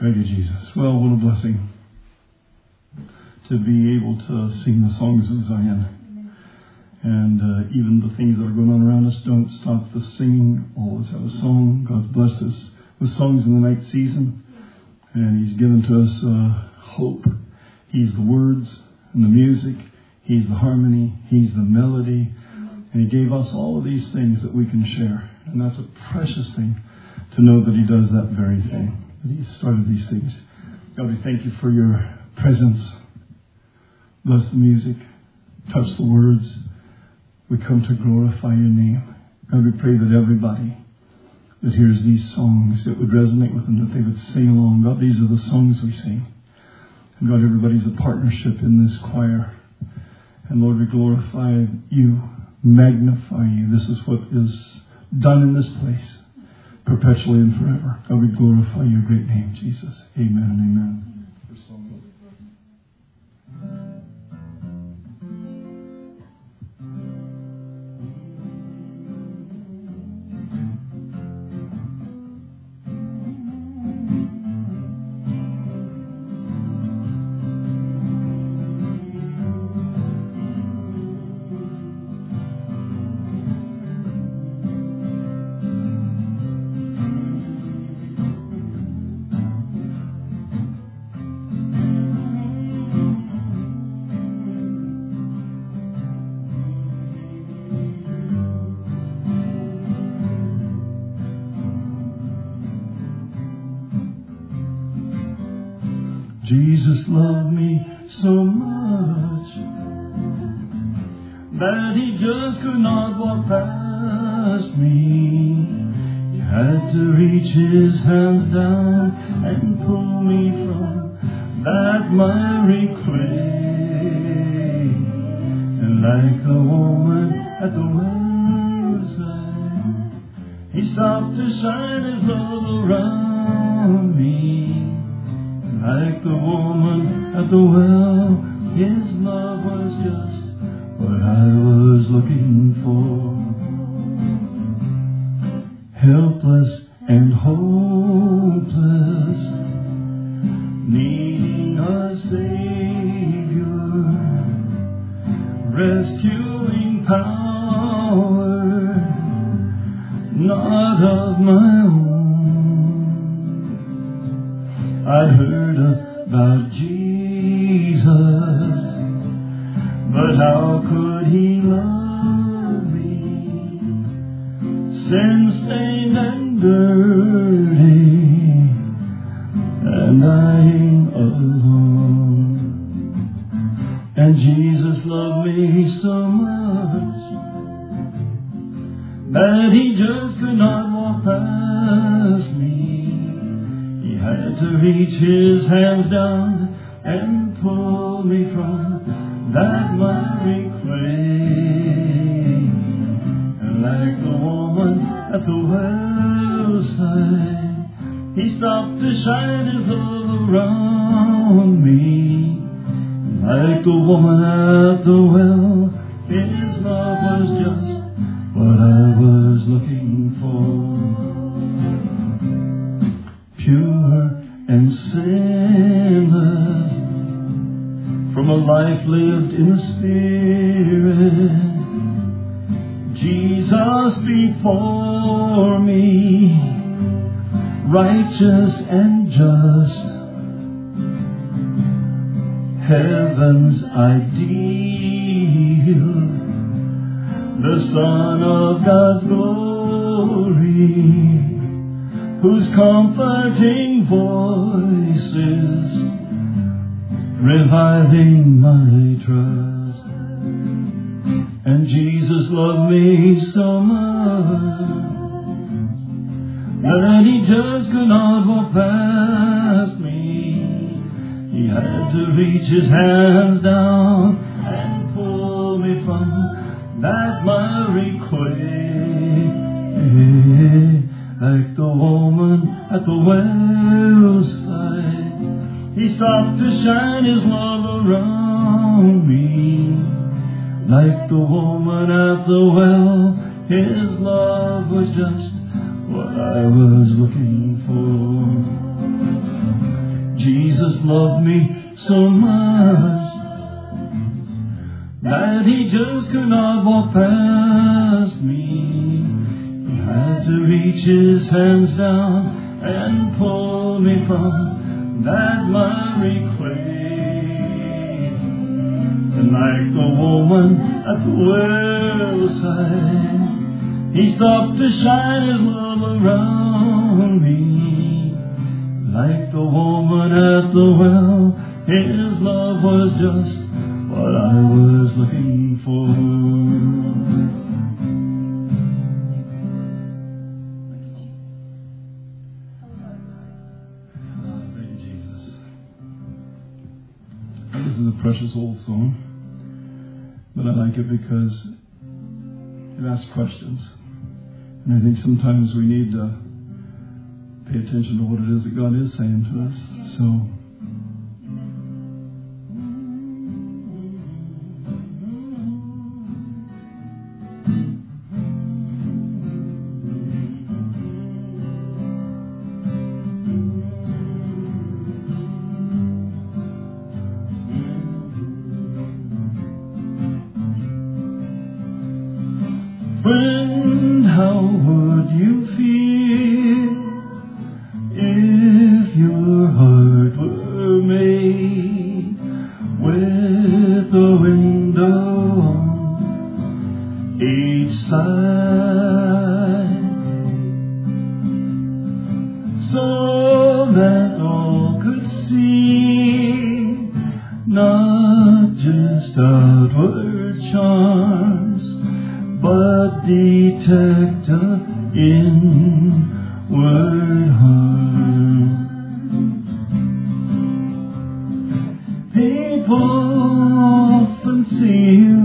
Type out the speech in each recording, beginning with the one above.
Thank you, Jesus. Well, what a blessing to be able to sing the songs of Zion. And even the things that are going on around us don't stop the singing. Always have a song. God's blessed us with songs in the night season. And He's given to us hope. He's the words and the music. He's the harmony. He's the melody. And He gave us all of these things that we can share. And that's a precious thing to know that He does that very thing. That He started these things. God, we thank You for Your presence. Bless the music. Touch the words. We come to glorify Your name. God, we pray that everybody that hears these songs, it would resonate with them, that they would sing along. God, these are the songs we sing. And God, everybody's a partnership in this choir. And Lord, we glorify You, magnify You. This is what is done in this place, perpetually and forever. God, we glorify Your great name, Jesus. Amen and amen. Jesus loved me so much that He just could not walk past me. He had to reach His hands down and pull me from that miry clay. And like the woman at the wellside, He stopped to shine His love around me. Like the woman at the well, His love was just what I was looking for. Helpless and hopeless, needing a Savior, rescuing power, not of my own. I'd heard about Jesus, but how could He love me, sin-stained and dirty, and I'm alone. And Jesus loved me so much that He just could not walk past me. Had to reach His hands down and pull me from that miry clay. And like the woman at the wellside, He stopped to shine His love around me. Like the woman at the well, His love was just what I was looking for. Pure and sinless, from a life lived in the Spirit, Jesus before me, righteous and just, heaven's ideal, the Son of God's glory, whose comforting voices reviving my trust. And Jesus loved me so much that He just could not walk past me. He had to reach His hands down and pull me from that miry clay. Like the woman at the wellside, He stopped to shine His love around me. Like the woman at the well, His love was just what I was looking for. loved me so much that he just could not walk past me. He had to reach his hands down and pull me from that miry clay. And like the woman at the well side, he stopped to shine his love around me. Like the woman at the well, his love was just what I was looking for. Thank you, Jesus. This is a precious old song, but I like it because it asks questions. And I think sometimes we need to pay attention to what it is that God is saying to us. So, friend, how would you feel if your heart were made with a window on each side, so that all could see not just outward charms, but detect an inward harm. People often see you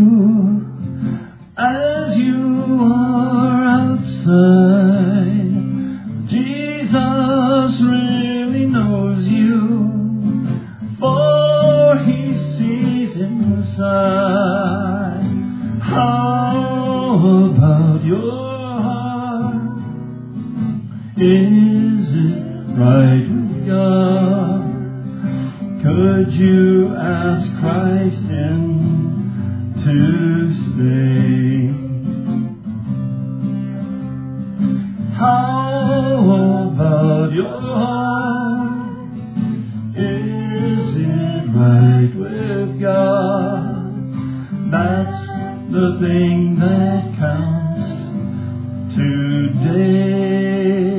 as you are outside. Jesus really knows you, for he sees inside. How about your heart? Is it right with God? Could you ask Christ in to stay? How about your heart? Is it right with God? That's the thing that counts today.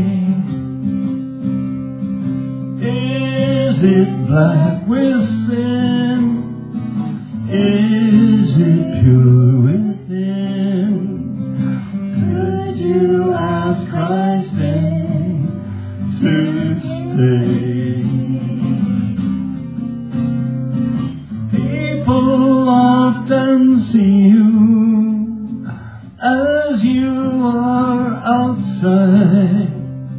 Is it black with sin? Is it pure within? Could you ask Christ in to stay? People often see you as you are outside.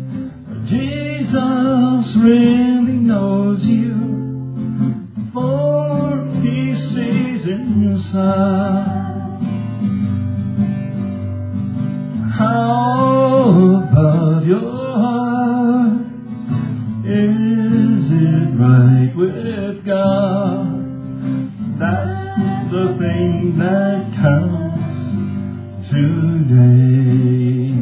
Jesus really knows you, for he sees inside. How about your heart? Is it right with God? That's the thing that counts today.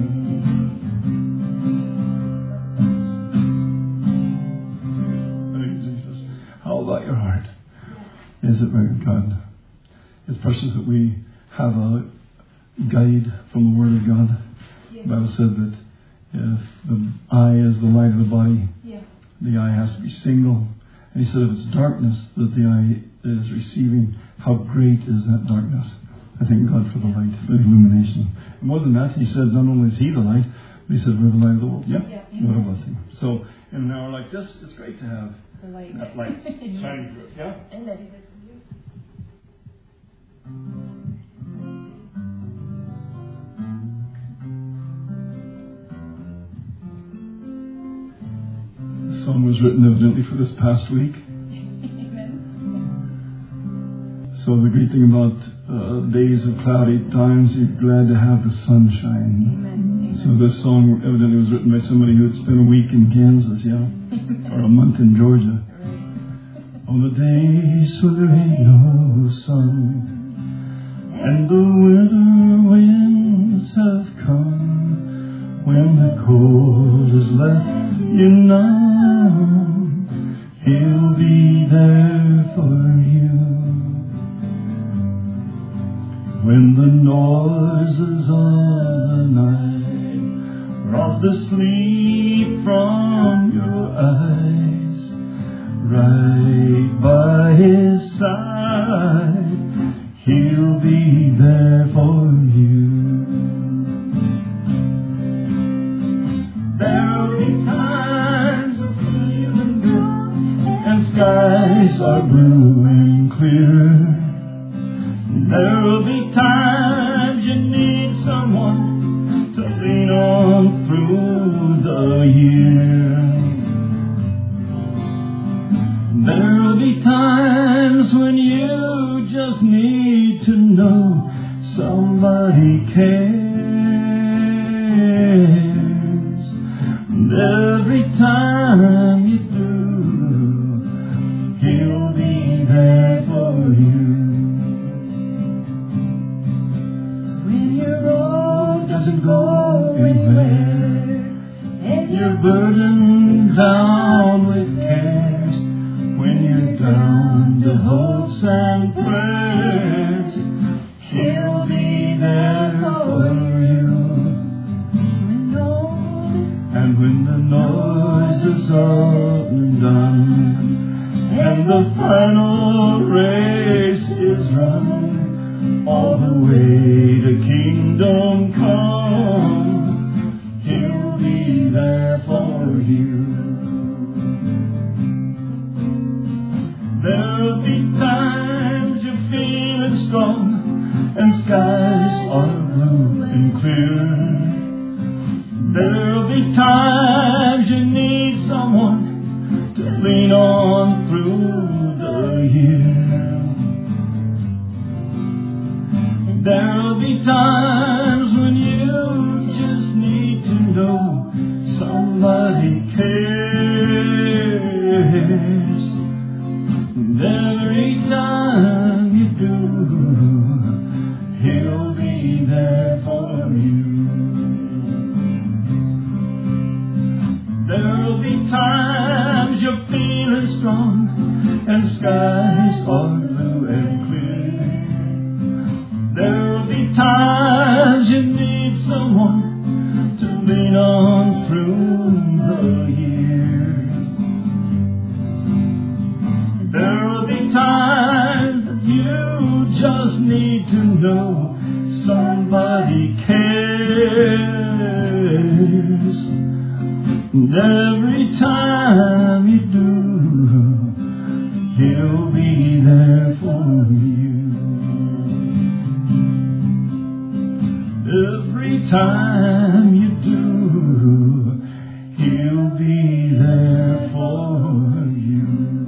Thank you, Jesus. How about your heart? Is it right with God? It's precious that we have a guide from the Word of God. Yes. The Bible said that if the eye is the light of the body, the eye has to be single. And he said if it's darkness that the eye is receiving, how great is that darkness? I thank God for the light, for the illumination. And more than that, he said not only is he the light, but he said we're the light of the world. Yeah? What a blessing. So in an hour like this, it's great to have the light. That light shining through us. Yeah? Amen. The song was written evidently for this past week. So the great thing about days of cloudy times, you're glad to have the sunshine. Amen. So this song evidently was written by somebody who had spent a week in Kansas, or a month in Georgia. On the days when there ain't no sun, and the winter winds have come, when the cold has left you numb, He'll be there for you. When the noises of the night rob the sleep from your eyes, right by His side, He'll be there for you. There'll be times of feeling good and skies are blue and clear. There'll be times you need someone to lean on through the year. There'll be times when you just need to know somebody cares. And every time you do, He'll be there for you. When your road doesn't go anywhere, and you're burdened down with cares, when you're down to hopes and prayers, He'll be there for you. And when the noise is all done, and the final race is run, all the way to kingdom come, He'll be there for you. There'll be times you're feeling strong and skies are blue and clear. There'll be times you need someone to lean on through the year. There'll be times when you just need to know somebody cares. And every time you do, He'll be there for you. There'll be times you're feeling strong and skies are blue and clear. There'll be times you need someone to lean on through the year. There'll be times that you just need to know somebody cares. And every time you do, He'll be there for you. Every time you do, He'll be there for you.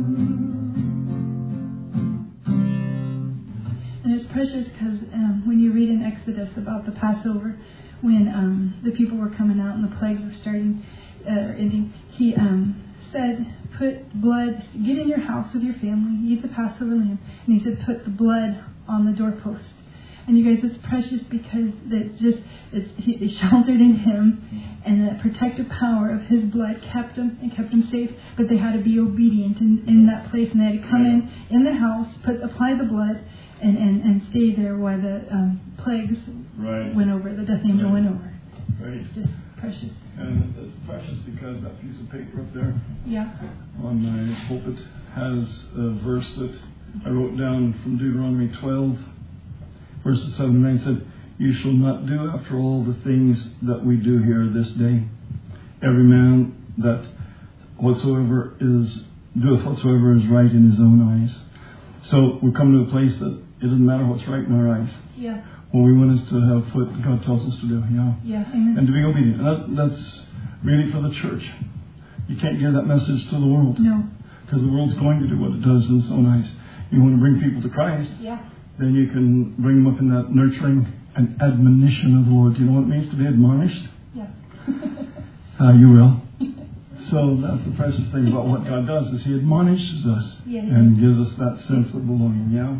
And it's precious because when you read in Exodus about the Passover, when the people were coming out and the plagues were ending, He said, put blood, get in your house with your family, eat the Passover lamb. And He said, put the blood on the doorpost. And you guys, it's precious because it sheltered in Him, and the protective power of His blood kept them safe. But they had to be obedient in that place, and they had to come in the house, apply the blood, and stay there while the plagues went over, the death angel went over. Right. It's just precious. And it's precious because that piece of paper up there on my pulpit has a verse that I wrote down from Deuteronomy 12, verses 7 and 9. Said, "You shall not do after all the things that we do here this day. Every man that doeth whatsoever is right in his own eyes." So we've come to a place that it doesn't matter what's right in our eyes. Yeah. What we want is to have what God tells us to do. Yeah. Amen. And to be obedient. And that's really for the church. You can't give that message to the world. No. Because the world's going to do what it does in its own eyes. You want to bring people to Christ. Yeah. Then you can bring them up in that nurturing and admonition of the Lord. You know what it means to be admonished? Yeah. You will. So that's the precious thing about what God does is He admonishes us Yeah, and gives us that sense of belonging. Yeah.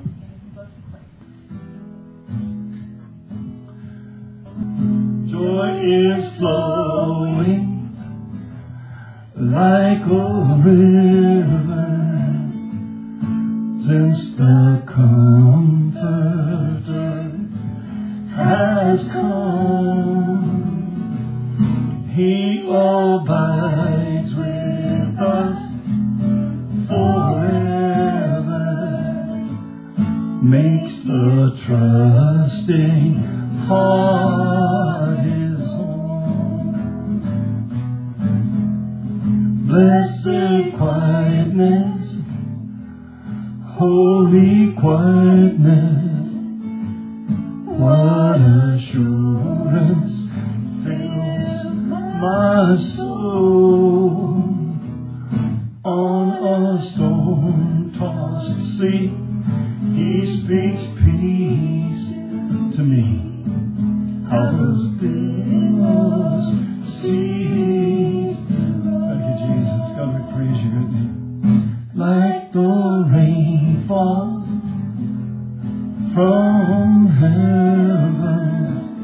Joy is flowing like a river since the Comforter has come. He abides with us forever, makes the trusting heart His own. Blessed quietness, holy quietness, what assurance fills my soul. On a storm-tossed sea, He speaks peace to me. How those billows cease. Thank you, Jesus. God, we praise your good name. Like the rain falls from heaven,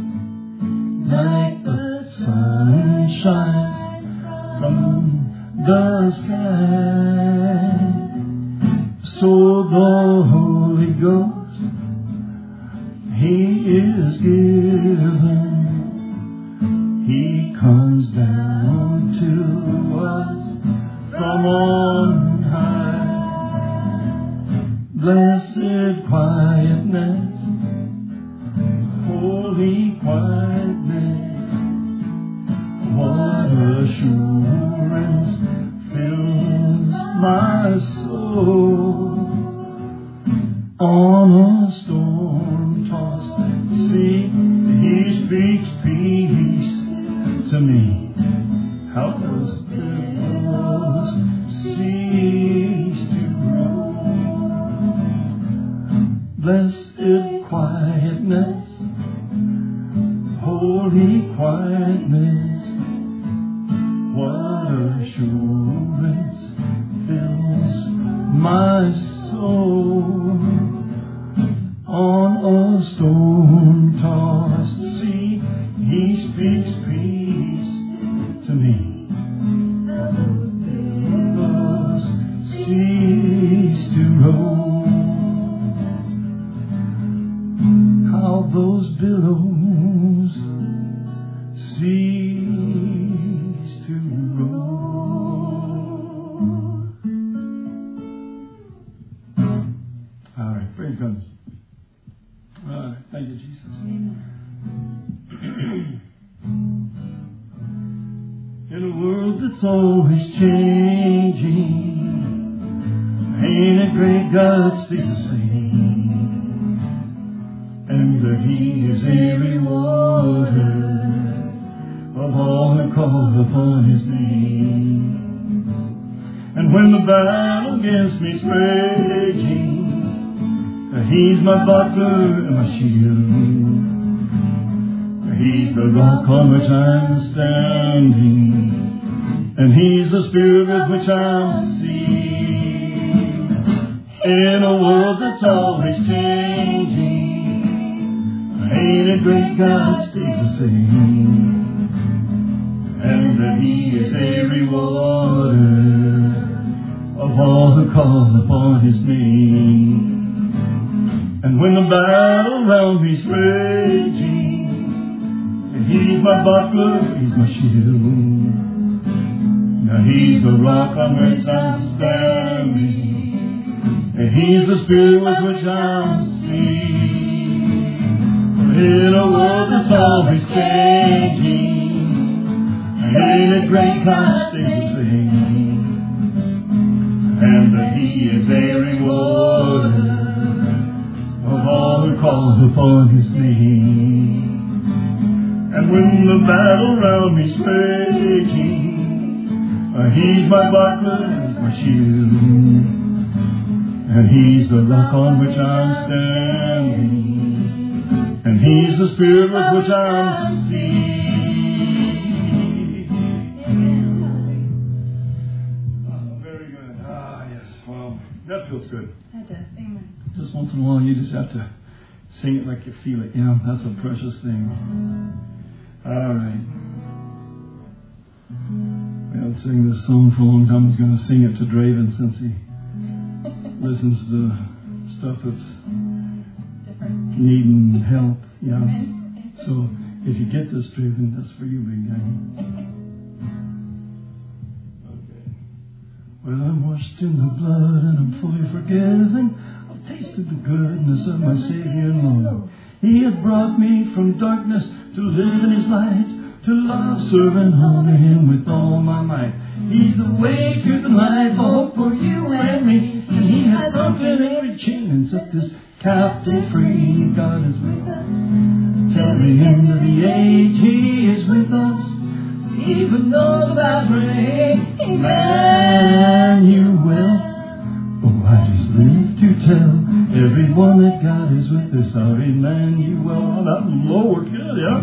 like the sun shines from the sky, so the Holy Ghost He is given. He comes down to us from on high. Blessed quietness, holy quietness, what assurance fills my soul. On a storm-tossed sea, He speaks peace to me. How those billows cease to roll. Blessed quietness, holy quietness, what assurance fills my soul. On a storm-tossed sea, He speaks peace to me. Those billows cease to roll. How those billows cease to roll. All right, praise God. All right, thank you, Jesus. In a world that's always changing, ain't it great God stays the same, and that He is a rewarder of all who call upon His name. And when the battle against me's raging, He's my buckler and my shield. He's the rock on which I'm standing, and He's the Spirit with which I'm sealed. In a world that's always changing, ain't it great God stays the same, and that He is a rewarder of all who call upon His name. And when the battle round me's raging, He's my buckler, He's my shield. Now He's the rock on which I'm standing, and He's the Spirit with which I'm sealed. In a world that's always changing, ain't it great God stays the same, and that He is a rewarder of all who call upon His name. And when the battle round me's raging, He's my buckler, He's my shield, and He's the rock on which I'm standing, and He's the Spirit with which I'm sealed. That feels good. That does. Amen. Just once in a while, you just have to sing it like you feel it. Yeah, that's a precious thing. All right. We haven't sung this song for a long time. I was going to sing it to Draven since he listens to stuff that's needing help. Yeah. So if you get this, Draven, that's for you, big guy. Well, I'm washed in the blood and I'm fully forgiven. I've tasted the goodness of my Savior Lord. He hath brought me from darkness to live in His light, to love, serve, and honor Him with all my might. He's the way, truth, and life, a hope for you and me. And He hath broken every chain and set this captive free. God is with us. Till the end of the age, He is with us. Even though the bad rain, Emmanuel. Oh, I just live to tell everyone that God is with us. Our Emmanuel. That Lord, good, yeah.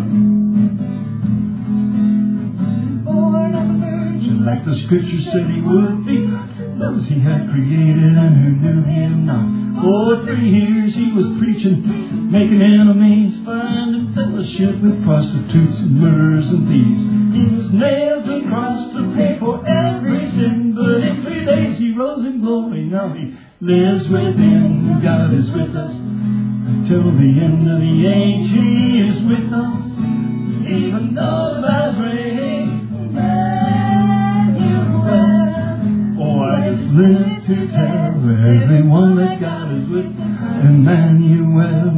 Born of a virgin, like the Scripture said He would be. Those He had created and who knew Him not. For 3 years He was preaching, making enemies, finding fellowship with prostitutes and murderers and thieves. He was nailed to the cross to pay for every sin, but in 3 days He rose in glory. Now He lives within. God is with us till the end of the age. He is with us, even though the bad rain, Emmanuel. Oh, I just live to tell everyone that God is with Emmanuel.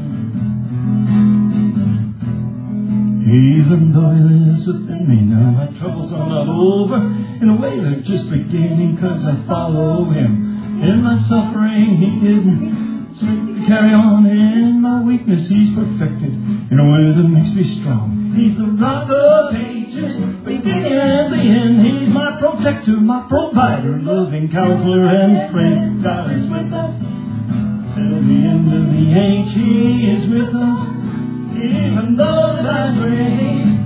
Even though He lives within me, now my troubles are not over. In a way they're just beginning, 'cause I follow Him. In my suffering He gives me strength to carry on. In my weakness He's perfected in a way that makes me strong. He's the rock of ages, beginning and the end. He's my protector, my provider, loving counselor and friend. God is with us till the end of the age. He is with us, even though the bad rain,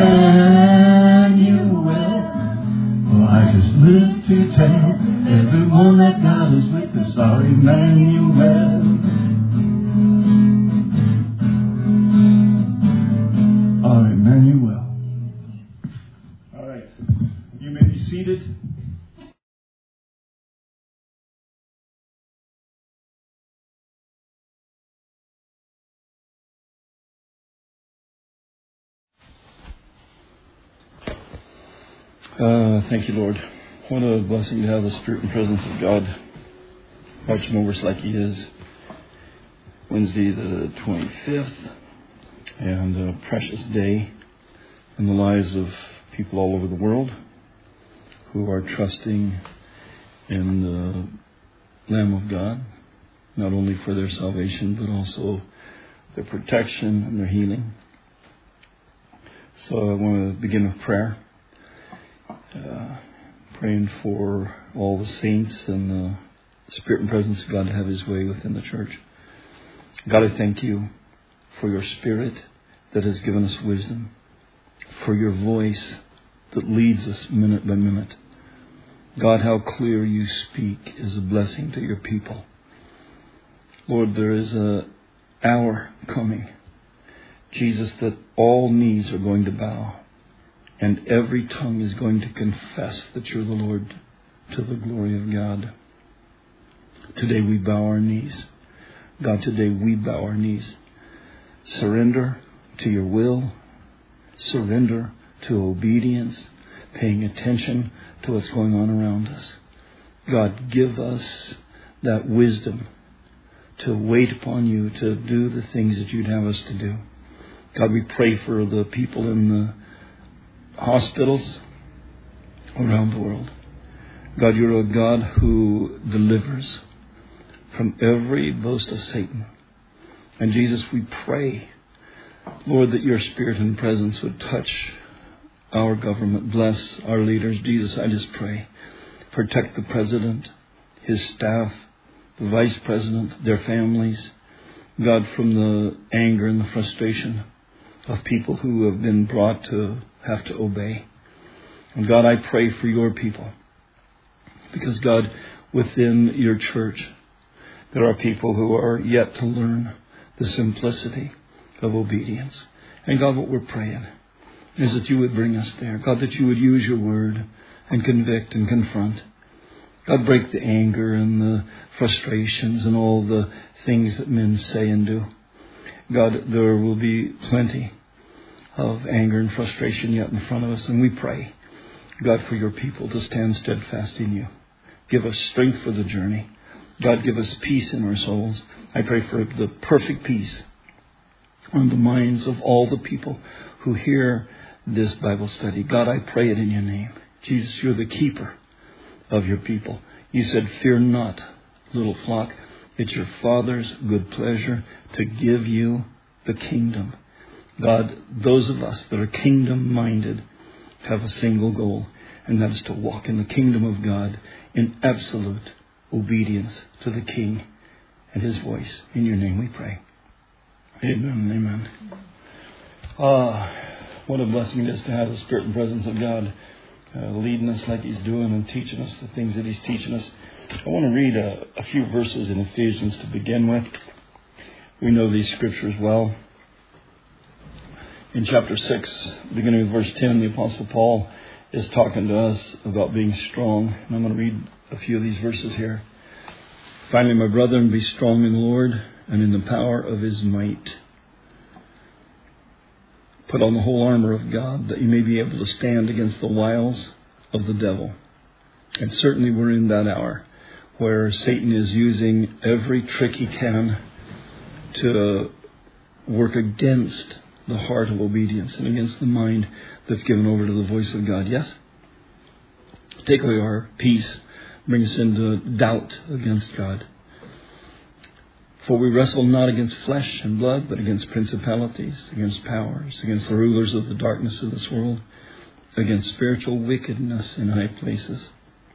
Emmanuel. Oh, I just live to tell everyone that God is with us. Our Emmanuel. Our Emmanuel. All right. You may be seated. Thank you, Lord. What a blessing to have the Spirit and presence of God watching over us like He is. Wednesday the 25th, and a precious day in the lives of people all over the world who are trusting in the Lamb of God, not only for their salvation, but also their protection and their healing. So I want to begin with prayer. Praying for all the saints and the Spirit and presence of God to have His way within the church. God, I thank You for Your Spirit that has given us wisdom, for Your voice that leads us minute by minute. God, how clear You speak is a blessing to Your people. Lord, there is an hour coming, Jesus, that all knees are going to bow. And every tongue is going to confess that You're the Lord, to the glory of God. Today we bow our knees. God, today we bow our knees. Surrender to Your will. Surrender to obedience. Paying attention to what's going on around us. God, give us that wisdom to wait upon You, to do the things that You'd have us to do. God, we pray for the people in the hospitals around the world. God, You're a God who delivers from every boast of Satan. And Jesus, we pray, Lord, that Your Spirit and presence would touch our government. Bless our leaders. Jesus, I just pray. Protect the President, his staff, the Vice President, their families. God, from the anger and the frustration of people who have been brought to have to obey. And God, I pray for Your people. Because God, within your church. There are people who are yet to learn the simplicity of obedience. And God, what we're praying is that you would bring us there. God, that you would use your word and convict and confront. God, break the anger and the frustrations and all the things that men say and do. God, there will be plenty of anger and frustration yet in front of us. And we pray, God, for your people to stand steadfast in you. Give us strength for the journey. God, give us peace in our souls. I pray for the perfect peace on the minds of all the people who hear this Bible study. God, I pray it in your name. Jesus, you're the keeper of your people. You said, fear not, little flock. It's your Father's good pleasure to give you the kingdom. God, those of us that are kingdom-minded have a single goal, and that is to walk in the kingdom of God in absolute obedience to the King and his voice. In your name we pray. Amen and amen. What a blessing it is to have the Spirit and presence of God leading us like he's doing and teaching us the things that he's teaching us. I want to read a few verses in Ephesians to begin with. We know these scriptures well. In chapter 6, beginning with verse 10, the Apostle Paul is talking to us about being strong. And I'm going to read a few of these verses here. Finally, my brethren, be strong in the Lord and in the power of his might. Put on the whole armor of God, that you may be able to stand against the wiles of the devil. And certainly we're in that hour where Satan is using every trick he can to work against the heart of obedience and against the mind that's given over to the voice of God. Yes? Take away our peace, bring us into doubt against God. For we wrestle not against flesh and blood, but against principalities, against powers, against the rulers of the darkness of this world, against spiritual wickedness in high places.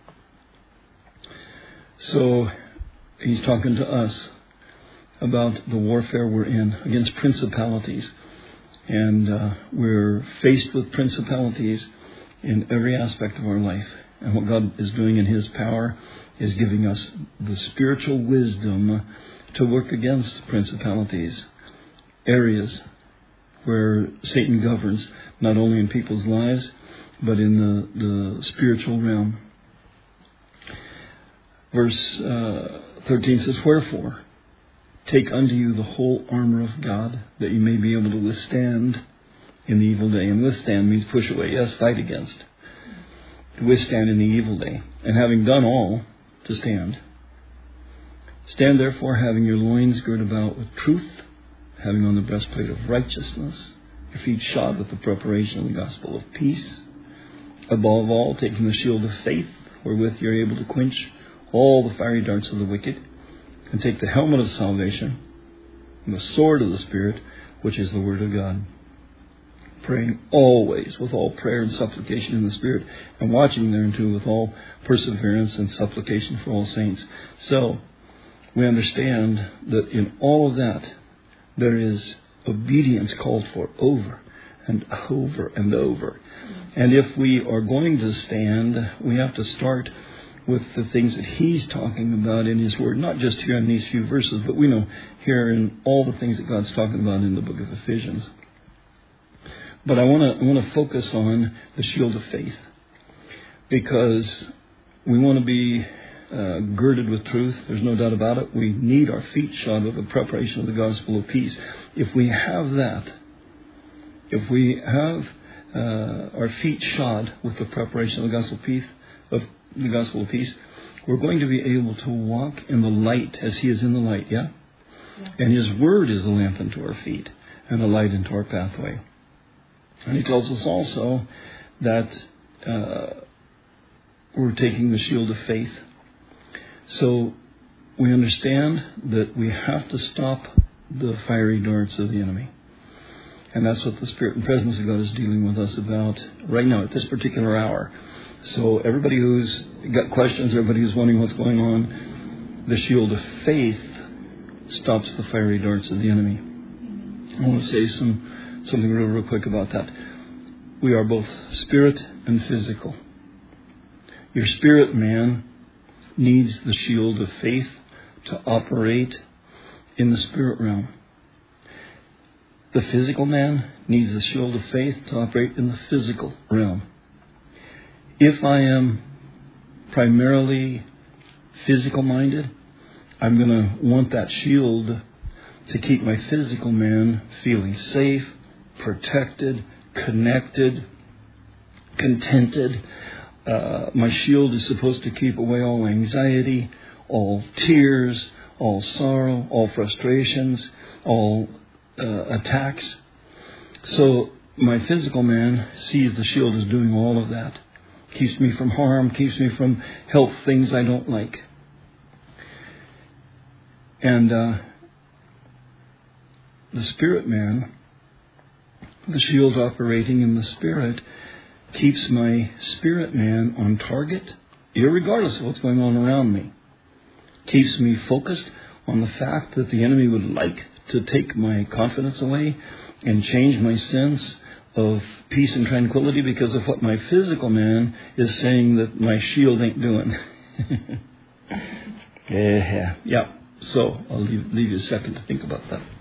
So he's talking to us about the warfare we're in against principalities. And we're faced with principalities in every aspect of our life. And what God is doing in his power is giving us the spiritual wisdom to work against principalities, areas where Satan governs, not only in people's lives, but in the spiritual realm. Verse 13 says, wherefore, take unto you the whole armor of God, that you may be able to withstand in the evil day. And withstand means push away. Yes, fight against. To withstand in the evil day. And having done all, to stand. Stand therefore, having your loins girt about with truth, having on the breastplate of righteousness, your feet shod with the preparation of the gospel of peace. Above all, taking the shield of faith, wherewith you're able to quench all the fiery darts of the wicked. And take the helmet of salvation and the sword of the Spirit, which is the Word of God. Praying always with all prayer and supplication in the Spirit, and watching thereunto with all perseverance and supplication for all saints. So, we understand that in all of that, there is obedience called for over and over and over. And if we are going to stand, we have to start with the things that he's talking about in his word, not just here in these few verses, but we know here in all the things that God's talking about in the book of Ephesians. But I want to focus on the shield of faith, because we want to be girded with truth. There's no doubt about it. We need our feet shod with the preparation of the gospel of peace. If we have that, if we have our feet shod with the preparation of the gospel of peace, we're going to be able to walk in the light as he is in the light, yeah? And his word is a lamp unto our feet and a light into our pathway. And he tells us also that we're taking the shield of faith. So we understand that we have to stop the fiery darts of the enemy. And that's what the Spirit and presence of God is dealing with us about right now at this particular hour. So everybody who's got questions, everybody who's wondering what's going on, the shield of faith stops the fiery darts of the enemy. I want to say something real quick about that. We are both spirit and physical. Your spirit man needs the shield of faith to operate in the spirit realm. The physical man needs the shield of faith to operate in the physical realm. If I am primarily physical minded, I'm going to want that shield to keep my physical man feeling safe, protected, connected, contented. My shield is supposed to keep away all anxiety, all tears, all sorrow, all frustrations, all attacks. So my physical man sees the shield as doing all of that. Keeps me from harm, keeps me from health things I don't like. And the spirit man, the shield operating in the spirit, keeps my spirit man on target, irregardless of what's going on around me. Keeps me focused on the fact that the enemy would like to take my confidence away and change my sense of peace and tranquility because of what my physical man is saying that my shield ain't doing. Yeah. So I'll leave you a second to think about that.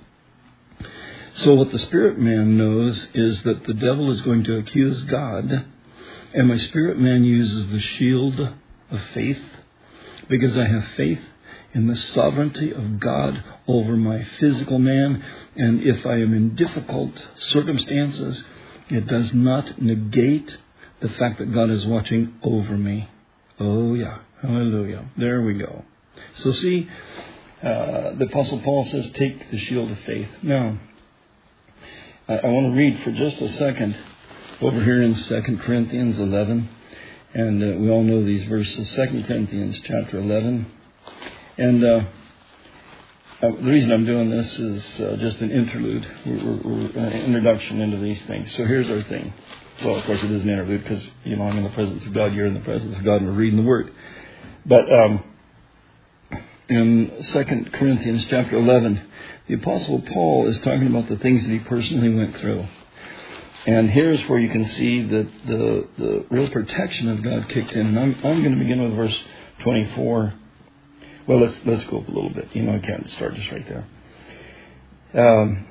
So what the spirit man knows is that the devil is going to accuse God, and my spirit man uses the shield of faith because I have faith in the sovereignty of God over my physical man. And if I am in difficult circumstances, it does not negate the fact that God is watching over me. Oh yeah, hallelujah. There we go. So see, the Apostle Paul says, take the shield of faith. Now, I want to read for just a second over here in 2 Corinthians 11. And we all know these verses, 2 Corinthians chapter 11. And the reason I'm doing this is just an interlude, an introduction into these things. So here's our thing. Well, of course, it is an interlude because, I'm in the presence of God, you're in the presence of God, and we're reading the Word. But in 2 Corinthians chapter 11, the Apostle Paul is talking about the things that he personally went through. And here's where you can see that the real protection of God kicked in. And I'm going to begin with verse 24. Well, let's go up a little bit. I can't start just right there.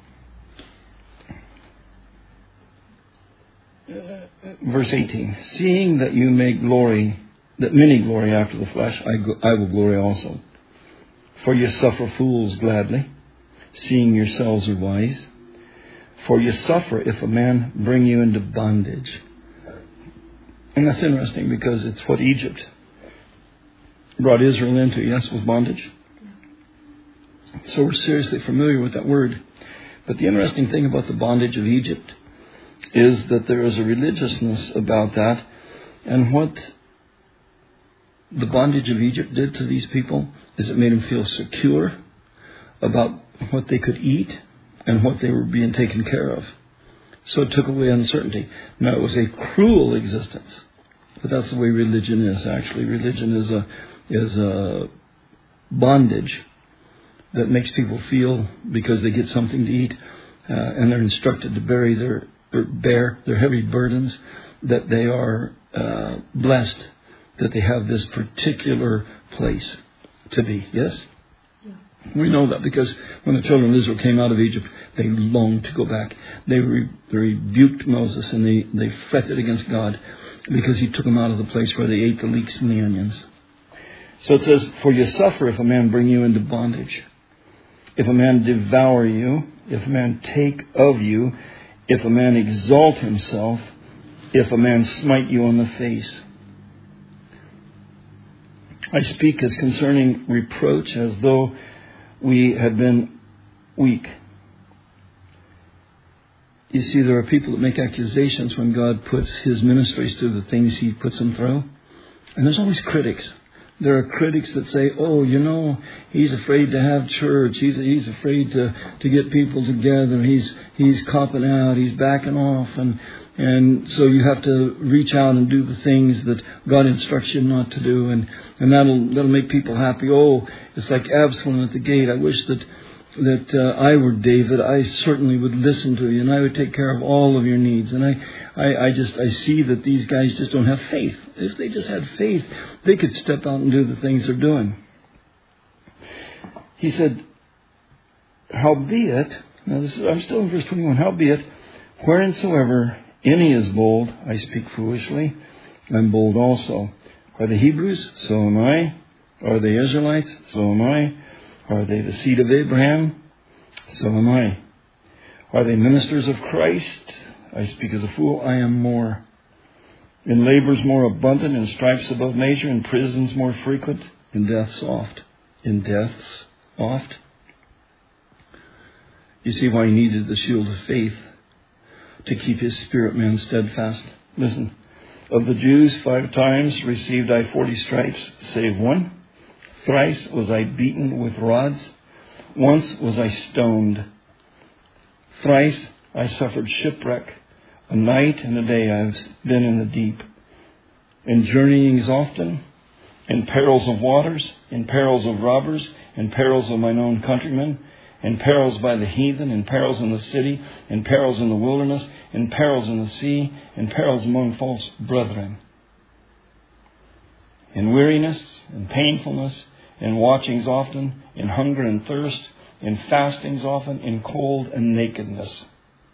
Verse 18. Seeing that you may glory, that many glory after the flesh, I will glory also. For you suffer fools gladly, seeing yourselves are wise. For you suffer if a man bring you into bondage. And that's interesting because it's what Egypt brought Israel into, yes, was bondage. So we're seriously familiar with that word. But the interesting thing about the bondage of Egypt is that there is a religiousness about that. And what the bondage of Egypt did to these people is it made them feel secure about what they could eat and what they were being taken care of. So it took away uncertainty. Now, it was a cruel existence. But that's the way religion is, actually. Religion is a bondage that makes people feel, because they get something to eat and they're instructed to bear their heavy burdens, that they are blessed, that they have this particular place to be. Yes? Yeah. We know that because when the children of Israel came out of Egypt, they longed to go back. They rebuked Moses and they fretted against God because he took them out of the place where they ate the leeks and the onions. So it says, for you suffer if a man bring you into bondage, if a man devour you, if a man take of you, if a man exalt himself, if a man smite you on the face. I speak as concerning reproach as though we had been weak. You see, there are people that make accusations when God puts his ministries through the things he puts them through. And there's always critics. There are critics that say, he's afraid to have church. He's afraid to get people together. He's copping out. He's backing off. And so you have to reach out and do the things that God instructs you not to do. And that'll make people happy. Oh, it's like Absalom at the gate. I wish that that I were David, I certainly would listen to you and I would take care of all of your needs. And I see that these guys just don't have faith. If they just had faith, they could step out and do the things they're doing. He said, howbeit, now I'm still in verse 21, howbeit, whereinsoever any is bold, I speak foolishly, I'm bold also. Are they Hebrews? So am I. Are they Israelites? So am I. Are they the seed of Abraham? So am I. Are they ministers of Christ? I speak as a fool. I am more. In labors more abundant, in stripes above measure, in prisons more frequent, in deaths oft. In deaths oft. You see why he needed the shield of faith to keep his spirit man steadfast. Listen. Of the Jews 5 times received I 40 stripes, save one. Thrice was I beaten with rods. Once was I stoned. Thrice I suffered shipwreck. A night and a day I have been in the deep. In journeyings often, in perils of waters, in perils of robbers, in perils of mine own countrymen, in perils by the heathen, in perils in the city, in perils in the wilderness, in perils in the sea, in perils among false brethren. In weariness, in painfulness, in watchings often, in hunger and thirst, in fastings often, in cold and nakedness.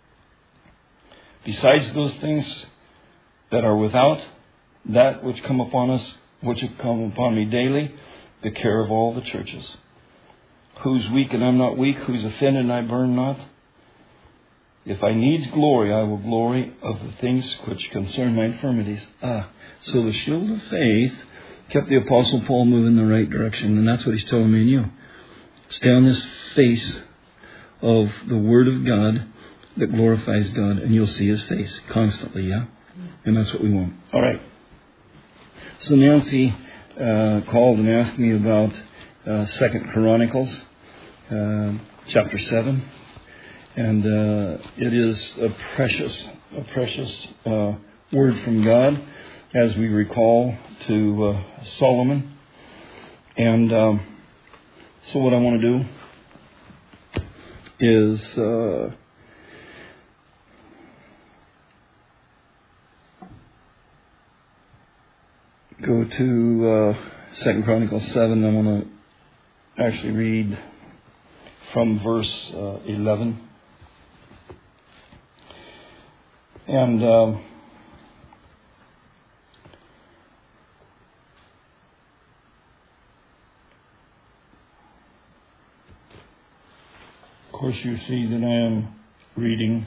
Besides those things that are without, that which come upon us, which have come upon me daily, the care of all the churches. Who's weak and I'm not weak, who's offended and I burn not. If I needs glory, I will glory of the things which concern my infirmities. So the shield of faith kept the Apostle Paul moving in the right direction. And that's what he's telling me and you. Stay on this face of the Word of God that glorifies God. And you'll see His face constantly, yeah? And that's what we want. All right. So Nancy called and asked me about 2 Chronicles, chapter 7. And it is a precious word from God, as we recall to Solomon. And so what I want to do is go to 2 Chronicles 7. I want to actually read from verse 11. And of course, you see that I am reading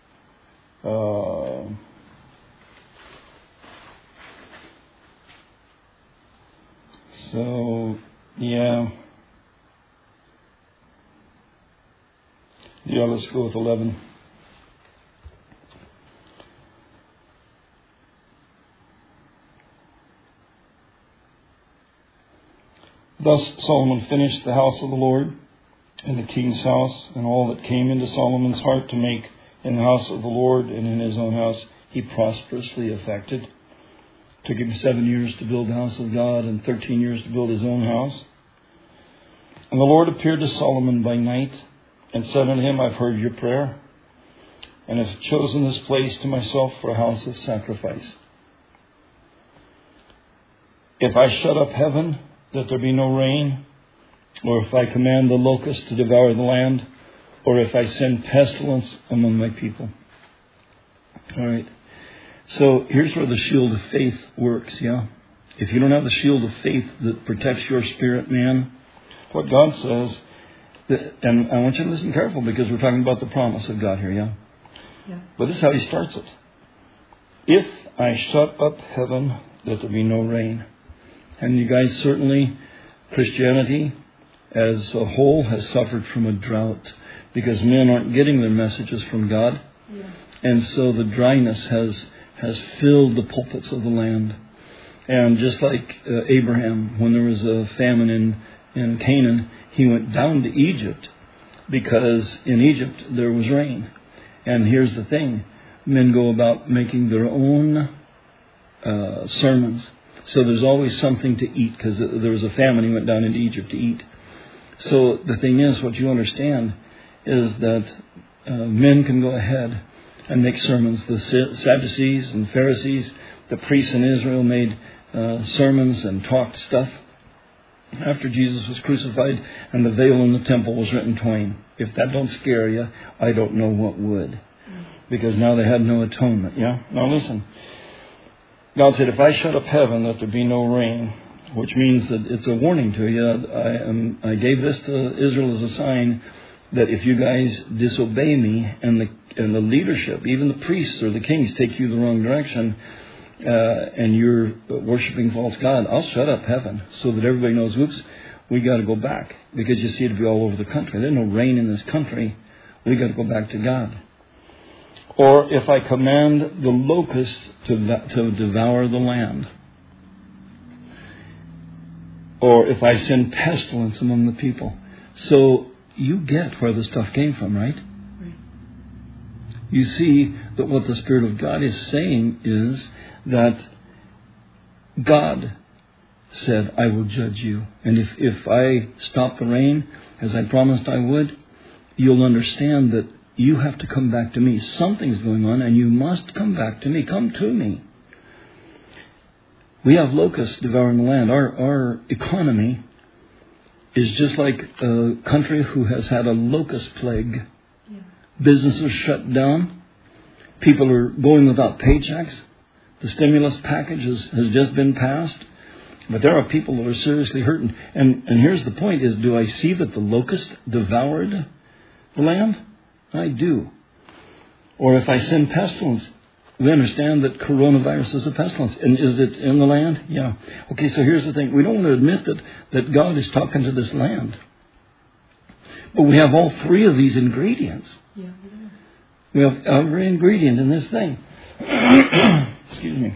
so, yeah. Yeah, let's go with 11. Thus Solomon finished the house of the Lord and the king's house, and all that came into Solomon's heart to make in the house of the Lord and in his own house, he prosperously effected. Took him 7 years to build the house of God and 13 years to build his own house. And the Lord appeared to Solomon by night and said unto him, I've heard your prayer, and have chosen this place to myself for a house of sacrifice. If I shut up heaven, that there be no rain, or if I command the locusts to devour the land, or if I send pestilence among my people. All right. So here's where the shield of faith works, yeah? If you don't have the shield of faith that protects your spirit, man, what God says, and I want you to listen careful because we're talking about the promise of God here, yeah? Yeah. But this is how He starts it. If I shut up heaven, that there be no rain. And you guys, certainly Christianity as a whole has suffered from a drought because men aren't getting their messages from God. Yeah. And so the dryness has filled the pulpits of the land. And just like Abraham, when there was a famine in Canaan, he went down to Egypt because in Egypt there was rain. And here's the thing. Men go about making their own sermons. So there's always something to eat because there was a famine. He went down into Egypt to eat. So the thing is, what you understand is that men can go ahead and make sermons. The Sadducees and Pharisees, the priests in Israel made sermons and talked stuff after Jesus was crucified, and the veil in the temple was rent in twain. If that don't scare you, I don't know what would. Because now they had no atonement. Yeah? Now listen. God said, if I shut up heaven, that there be no rain, which means that it's a warning to you. I gave this to Israel as a sign that if you guys disobey me and the leadership, even the priests or the kings, take you the wrong direction, and you're worshiping false God, I'll shut up heaven so that everybody knows, whoops, we got to go back. Because you see, it'll be all over the country. There's no rain in this country. We got to go back to God. Or if I command the locusts to devour the land. Or if I send pestilence among the people. So you get where the stuff came from, right? You see that what the Spirit of God is saying is that God said, I will judge you. And if I stop the rain, as I promised I would, you'll understand that you have to come back to me. Something's going on, and you must come back to me. Come to me. We have locusts devouring the land. Our economy is just like a country who has had a locust plague. Yeah. Businesses shut down. People are going without paychecks. The stimulus package has just been passed. But there are people that are seriously hurting. And here's the point is, do I see that the locust devoured the land? I do. Or if I send pestilence, we understand that coronavirus is a pestilence. And is it in the land? Yeah. Okay, so here's the thing. We don't want to admit that God is talking to this land. But we have all three of these ingredients. Yeah. We have every ingredient in this thing. Excuse me.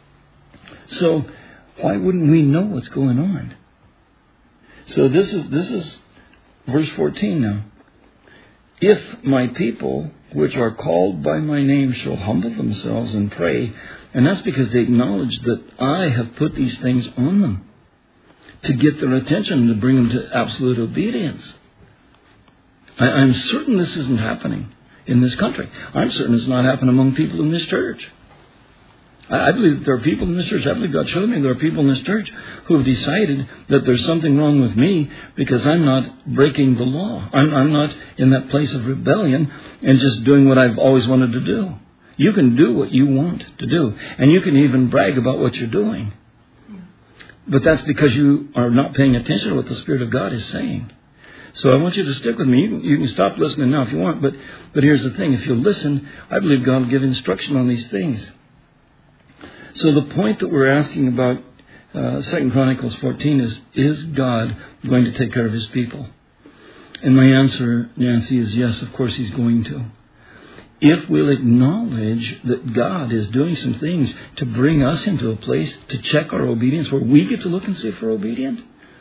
So why wouldn't we know what's going on? So this is verse 14 now. If my people, which are called by my name, shall humble themselves and pray, and that's because they acknowledge that I have put these things on them to get their attention and to bring them to absolute obedience. I'm certain this isn't happening in this country. I'm certain it's not happening among people in this church. I believe that there are people in this church. I believe God showed me there are people in this church who have decided that there's something wrong with me because I'm not breaking the law. I'm not in that place of rebellion and just doing what I've always wanted to do. You can do what you want to do. And you can even brag about what you're doing. But that's because you are not paying attention to what the Spirit of God is saying. So I want you to stick with me. You can stop listening now if you want. But here's the thing. If you listen, I believe God will give instruction on these things. So the point that we're asking about 2 Chronicles 14 is God going to take care of His people? And my answer, Nancy, is yes, of course He's going to. If we'll acknowledge that God is doing some things to bring us into a place to check our obedience, where we get to look and see if we're obedient.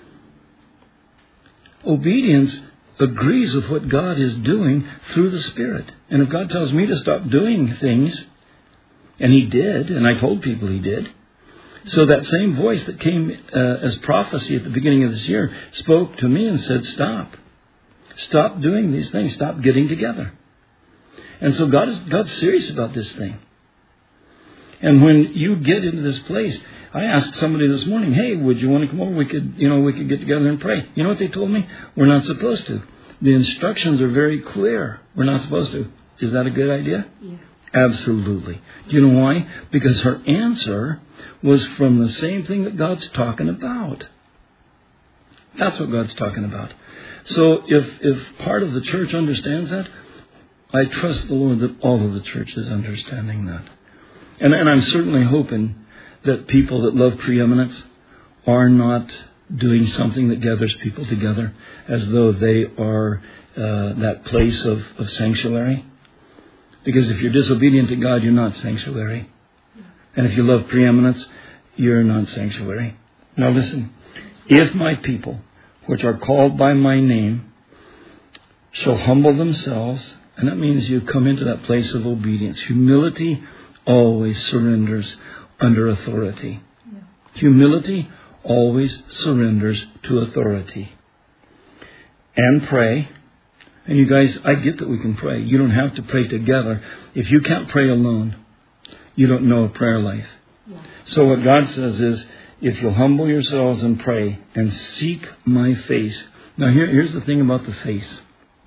Obedience agrees with what God is doing through the Spirit. And if God tells me to stop doing things, and He did, and I told people He did. So that same voice that came as prophecy at the beginning of this year spoke to me and said, stop. Stop doing these things. Stop getting together. And so God's serious about this thing. And when you get into this place, I asked somebody this morning, hey, would you want to come over? We could get together and pray. You know what they told me? We're not supposed to. The instructions are very clear. We're not supposed to. Is that a good idea? Yeah. Absolutely. Do you know why? Because her answer was from the same thing that God's talking about. That's what God's talking about. So if part of the church understands that, I trust the Lord that all of the church is understanding that. And I'm certainly hoping that people that love preeminence are not doing something that gathers people together as though they are that place of sanctuary. Because if you're disobedient to God, you're not sanctuary. And if you love preeminence, you're not sanctuary. Now listen, if my people, which are called by my name, shall humble themselves, and that means you come into that place of obedience. Humility always surrenders under authority. Humility always surrenders to authority. and pray. And you guys, I get that we can pray. You don't have to pray together. If you can't pray alone, you don't know a prayer life. Yeah. So what God says is, if you'll humble yourselves and pray and seek my face. Now here's the thing about the face.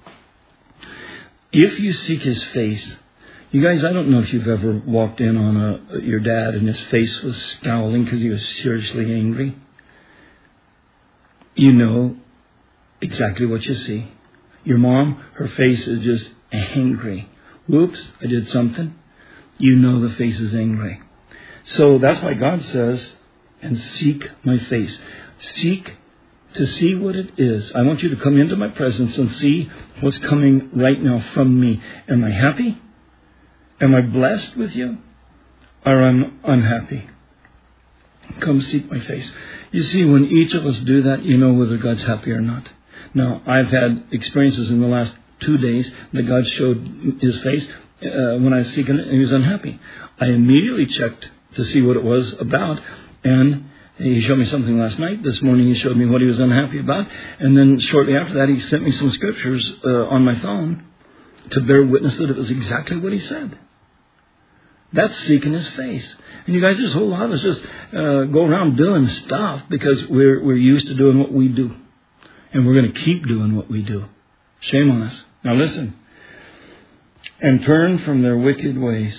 If you seek his face, you guys, I don't know if you've ever walked in on your dad and his face was scowling because he was seriously angry. You know exactly what you see. Your mom, her face is just angry. Whoops, I did something. You know the face is angry. So that's why God says, and seek my face. Seek to see what it is. I want you to come into my presence and see what's coming right now from me. Am I happy? Am I blessed with you? Or am I unhappy? Come seek my face. You see, when each of us do that, you know whether God's happy or not. Now, I've had experiences in the last 2 days that God showed his face when I was seeking it, and he was unhappy. I immediately checked to see what it was about, and he showed me something last night. This morning he showed me what he was unhappy about, and then shortly after that he sent me some scriptures on my phone to bear witness that it was exactly what he said. That's seeking his face. And you guys, there's a whole lot of us just go around doing stuff because we're used to doing what we do. And we're going to keep doing what we do. Shame on us. Now listen. And turn from their wicked ways.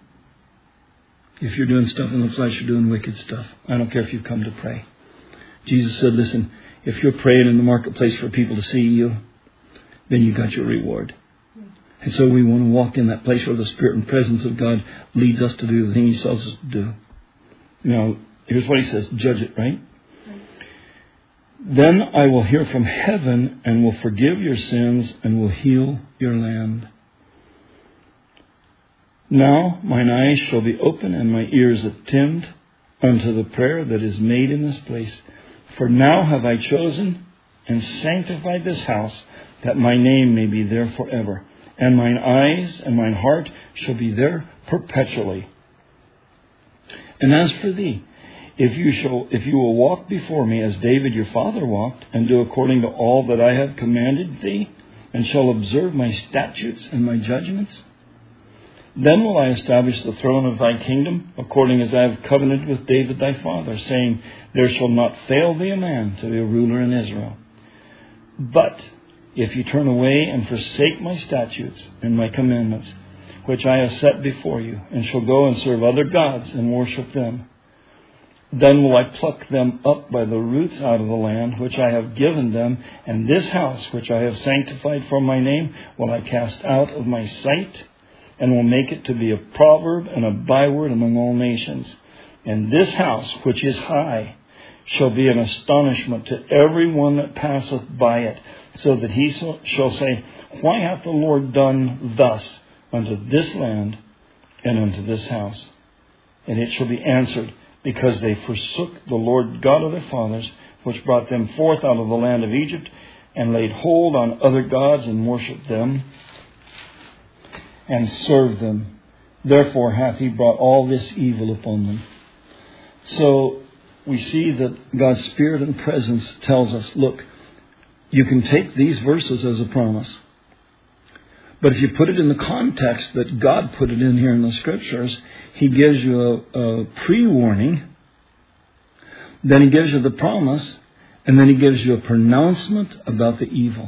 If you're doing stuff in the flesh, you're doing wicked stuff. I don't care if you've come to pray. Jesus said, listen, if you're praying in the marketplace for people to see you, then you got your reward. And so we want to walk in that place where the Spirit and presence of God leads us to do the thing he tells us to do. Now, here's what he says. Judge it, right? Then I will hear from heaven and will forgive your sins and will heal your land. Now mine eyes shall be open and my ears attend unto the prayer that is made in this place. For now have I chosen and sanctified this house, that my name may be there forever. And mine eyes and mine heart shall be there perpetually. And as for thee, if you will walk before me as David your father walked, and do according to all that I have commanded thee, and shall observe my statutes and my judgments, then will I establish the throne of thy kingdom, according as I have covenanted with David thy father, saying, there shall not fail thee a man to be a ruler in Israel. But if you turn away and forsake my statutes and my commandments, which I have set before you, and shall go and serve other gods and worship them, then will I pluck them up by the roots out of the land which I have given them, and this house which I have sanctified for my name will I cast out of my sight, and will make it to be a proverb and a byword among all nations. And this house which is high shall be an astonishment to every one that passeth by it, so that he shall say, why hath the Lord done thus unto this land and unto this house? And it shall be answered, because they forsook the Lord God of their fathers, which brought them forth out of the land of Egypt, and laid hold on other gods, and worshipped them, and served them. Therefore hath he brought all this evil upon them. So we see that God's Spirit and presence tells us, look, you can take these verses as a promise. But if you put it in the context that God put it in here in the Scriptures, he gives you a pre-warning, then he gives you the promise, and then he gives you a pronouncement about the evil.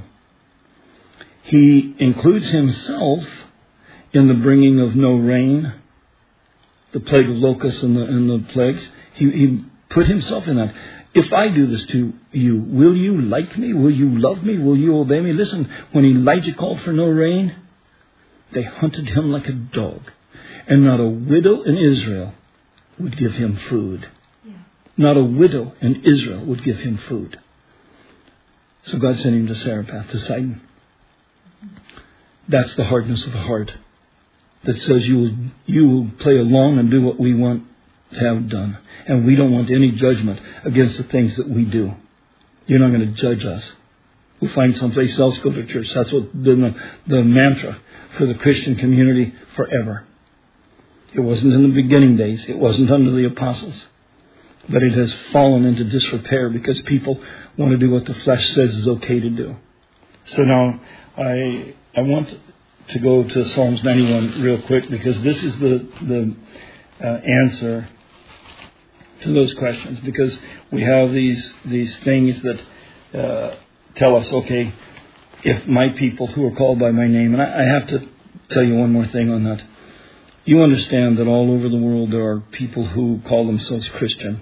He includes himself in the bringing of no rain, the plague of locusts and the plagues. He put himself in that. If I do this to you, will you like me? Will you love me? Will you obey me? Listen, when Elijah called for no rain, they hunted him like a dog. And not a widow in Israel would give him food. Yeah. Not a widow in Israel would give him food. So God sent him to Zarephath, to Sidon. That's the hardness of the heart that says you will play along and do what we want to have done. And we don't want any judgment against the things that we do. You're not going to judge us. We'll find someplace else, go to church. That's what been the mantra for the Christian community forever. It wasn't in the beginning days. It wasn't under the apostles. But it has fallen into disrepair because people want to do what the flesh says is okay to do. So now I want to go to Psalms 91 real quick, because this is the answer to those questions. Because we have these things that tell us, okay, if my people who are called by my name, and I have to tell you one more thing on that. You understand that all over the world there are people who call themselves Christian.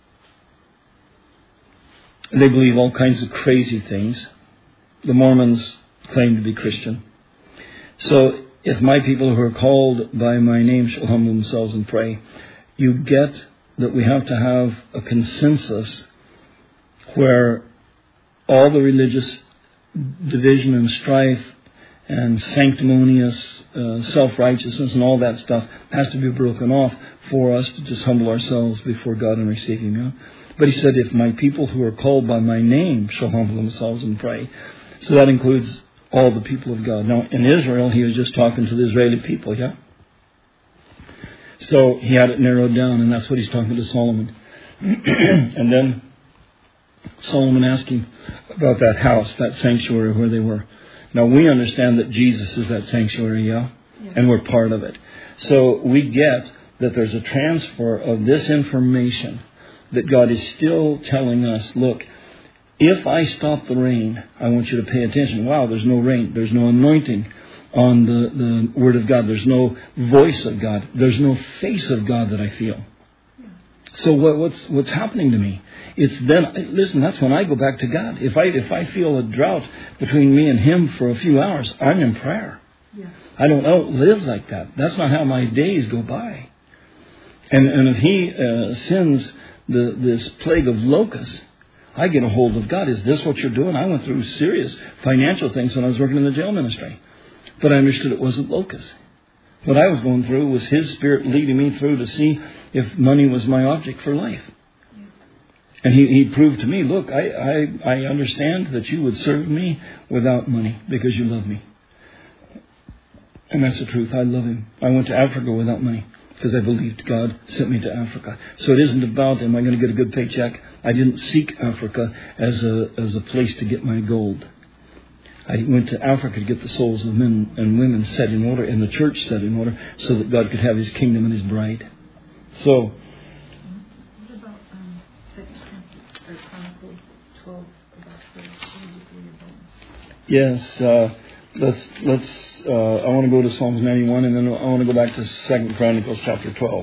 They believe all kinds of crazy things. The Mormons claim to be Christian. So if my people who are called by my name shall humble themselves and pray, you get that we have to have a consensus where all the religious division and strife and sanctimonious self-righteousness and all that stuff has to be broken off for us to just humble ourselves before God and receive Him. You know? But He said, if my people who are called by my name shall humble themselves and pray. So that includes all the people of God. Now, in Israel, He was just talking to the Israeli people, yeah? So He had it narrowed down, and that's what He's talking to Solomon. And then Solomon asking about that house, that sanctuary where they were. Now, we understand that Jesus is that sanctuary, yeah? And we're part of it. So we get that there's a transfer of this information, that God is still telling us, look, if I stop the rain, I want you to pay attention. Wow, there's no rain. There's no anointing on the Word of God. There's no voice of God. There's no face of God that I feel. So what's happening to me? It's then, listen, that's when I go back to God. If I feel a drought between me and Him for a few hours, I'm in prayer. Yeah. I don't live like that. That's not how my days go by. And if He sends this plague of locusts, I get a hold of God. Is this what you're doing? I went through serious financial things when I was working in the jail ministry. But I understood it wasn't locusts. What I was going through was His Spirit leading me through to see if money was my object for life. And He proved to me, look, I understand that you would serve me without money because you love me. And that's the truth. I love Him. I went to Africa without money because I believed God sent me to Africa. So it isn't about, am I going to get a good paycheck? I didn't seek Africa as a place to get my gold. I went to Africa to get the souls of men and women set in order and the church set in order so that God could have His kingdom and His bride. So, what about 2 Chronicles 12 about the yes, let's. I want to go to Psalms 91, and then I want to go back to 2 Chronicles chapter 12.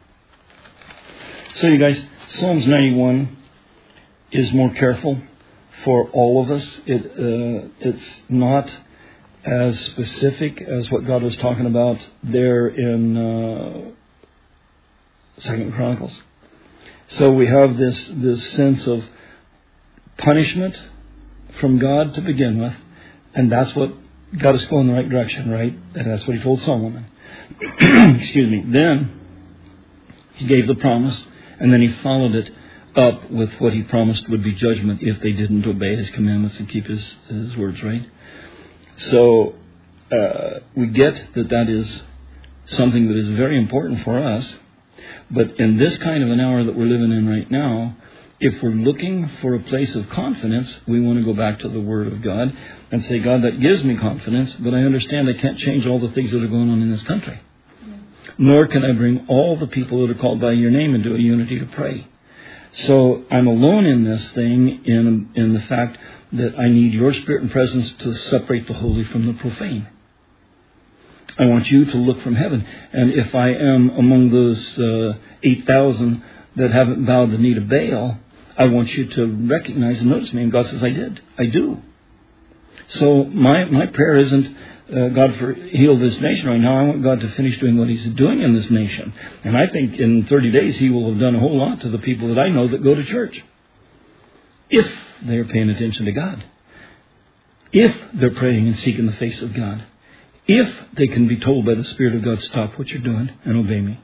So, you guys, Psalms 91 is more careful for all of us. It's not as specific as what God was talking about there in 2 Chronicles. So we have this sense of punishment from God to begin with, and that's what got us going in the right direction, right? And that's what He told Solomon. Excuse me. Then He gave the promise, and then He followed it up with what He promised would be judgment if they didn't obey His commandments and keep His words, right? So we get that is something that is very important for us. But in this kind of an hour that we're living in right now, if we're looking for a place of confidence, we want to go back to the Word of God and say, God, that gives me confidence, but I understand I can't change all the things that are going on in this country. Yeah. Nor can I bring all the people that are called by your name into a unity to pray. So I'm alone in this thing in the fact that I need your Spirit and presence to separate the holy from the profane. I want you to look from heaven. And if I am among those 8,000 that haven't bowed the knee to Baal, I want you to recognize and notice me. And God says, I did. I do. So my prayer isn't, God, heal this nation right now. I want God to finish doing what He's doing in this nation. And I think in 30 days He will have done a whole lot to the people that I know that go to church. If they're paying attention to God. If they're praying and seeking the face of God. If they can be told by the Spirit of God, stop what you're doing and obey me.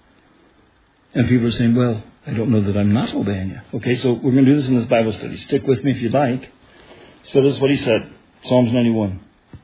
And people are saying, well, I don't know that I'm not obeying you. Okay, so we're going to do this in this Bible study. Stick with me if you'd like. So this is what he said. Psalms 91.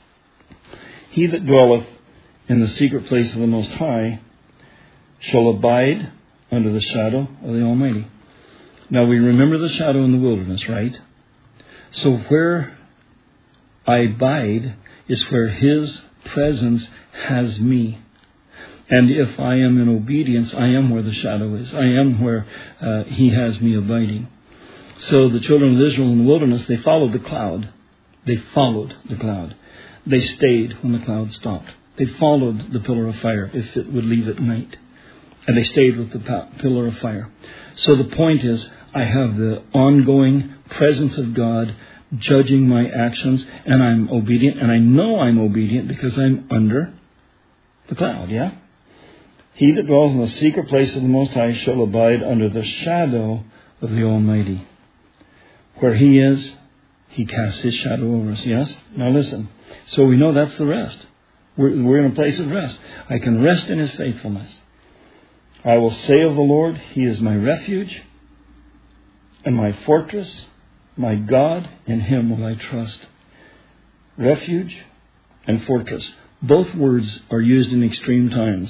He that dwelleth in the secret place of the Most High shall abide under the shadow of the Almighty. Now we remember the shadow in the wilderness, right? So where I abide is where His presence has me. And if I am in obedience, I am where the shadow is. I am where He has me abiding. So the children of Israel in the wilderness, they followed the cloud. They followed the cloud. They stayed when the cloud stopped. They followed the pillar of fire if it would leave at night. And they stayed with the pillar of fire. So the point is, I have the ongoing presence of God judging my actions, and I'm obedient. And I know I'm obedient because I'm under the cloud, yeah? He that dwells in the secret place of the Most High shall abide under the shadow of the Almighty. Where He is, He casts His shadow over us, yes? Now listen. So we know that's the rest. We're in a place of rest. I can rest in His faithfulness. I will say of the Lord, He is my refuge and my fortress, my God, in Him will I trust. Refuge and fortress. Both words are used in extreme times.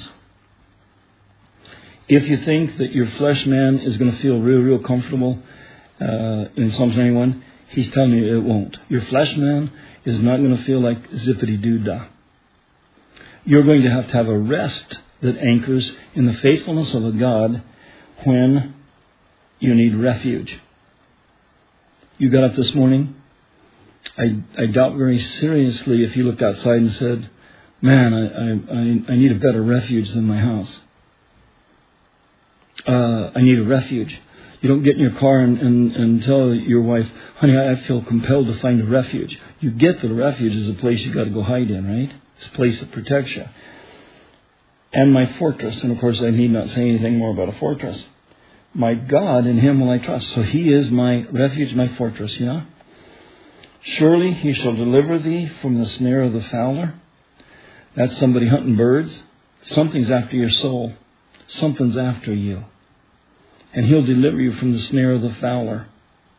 If you think that your flesh man is going to feel real comfortable in Psalms 91, he's telling you it won't. Your flesh man is not going to feel like zippity-doo-dah. You're going to have a rest that anchors in the faithfulness of a God when you need refuge. You got up this morning. I doubt very seriously if you looked outside and said, man, I need a better refuge than my house. I need a refuge. You don't get in your car and tell your wife, honey, I feel compelled to find a refuge. You get that a refuge is a place you got to go hide in, right? It's a place that protects you. And my fortress, and of course I need not say anything more about a fortress. My God, in Him will I trust. So He is my refuge, my fortress, yeah? Surely He shall deliver thee from the snare of the fowler. That's somebody hunting birds. Something's after your soul. Something's after you. And He'll deliver you from the snare of the fowler.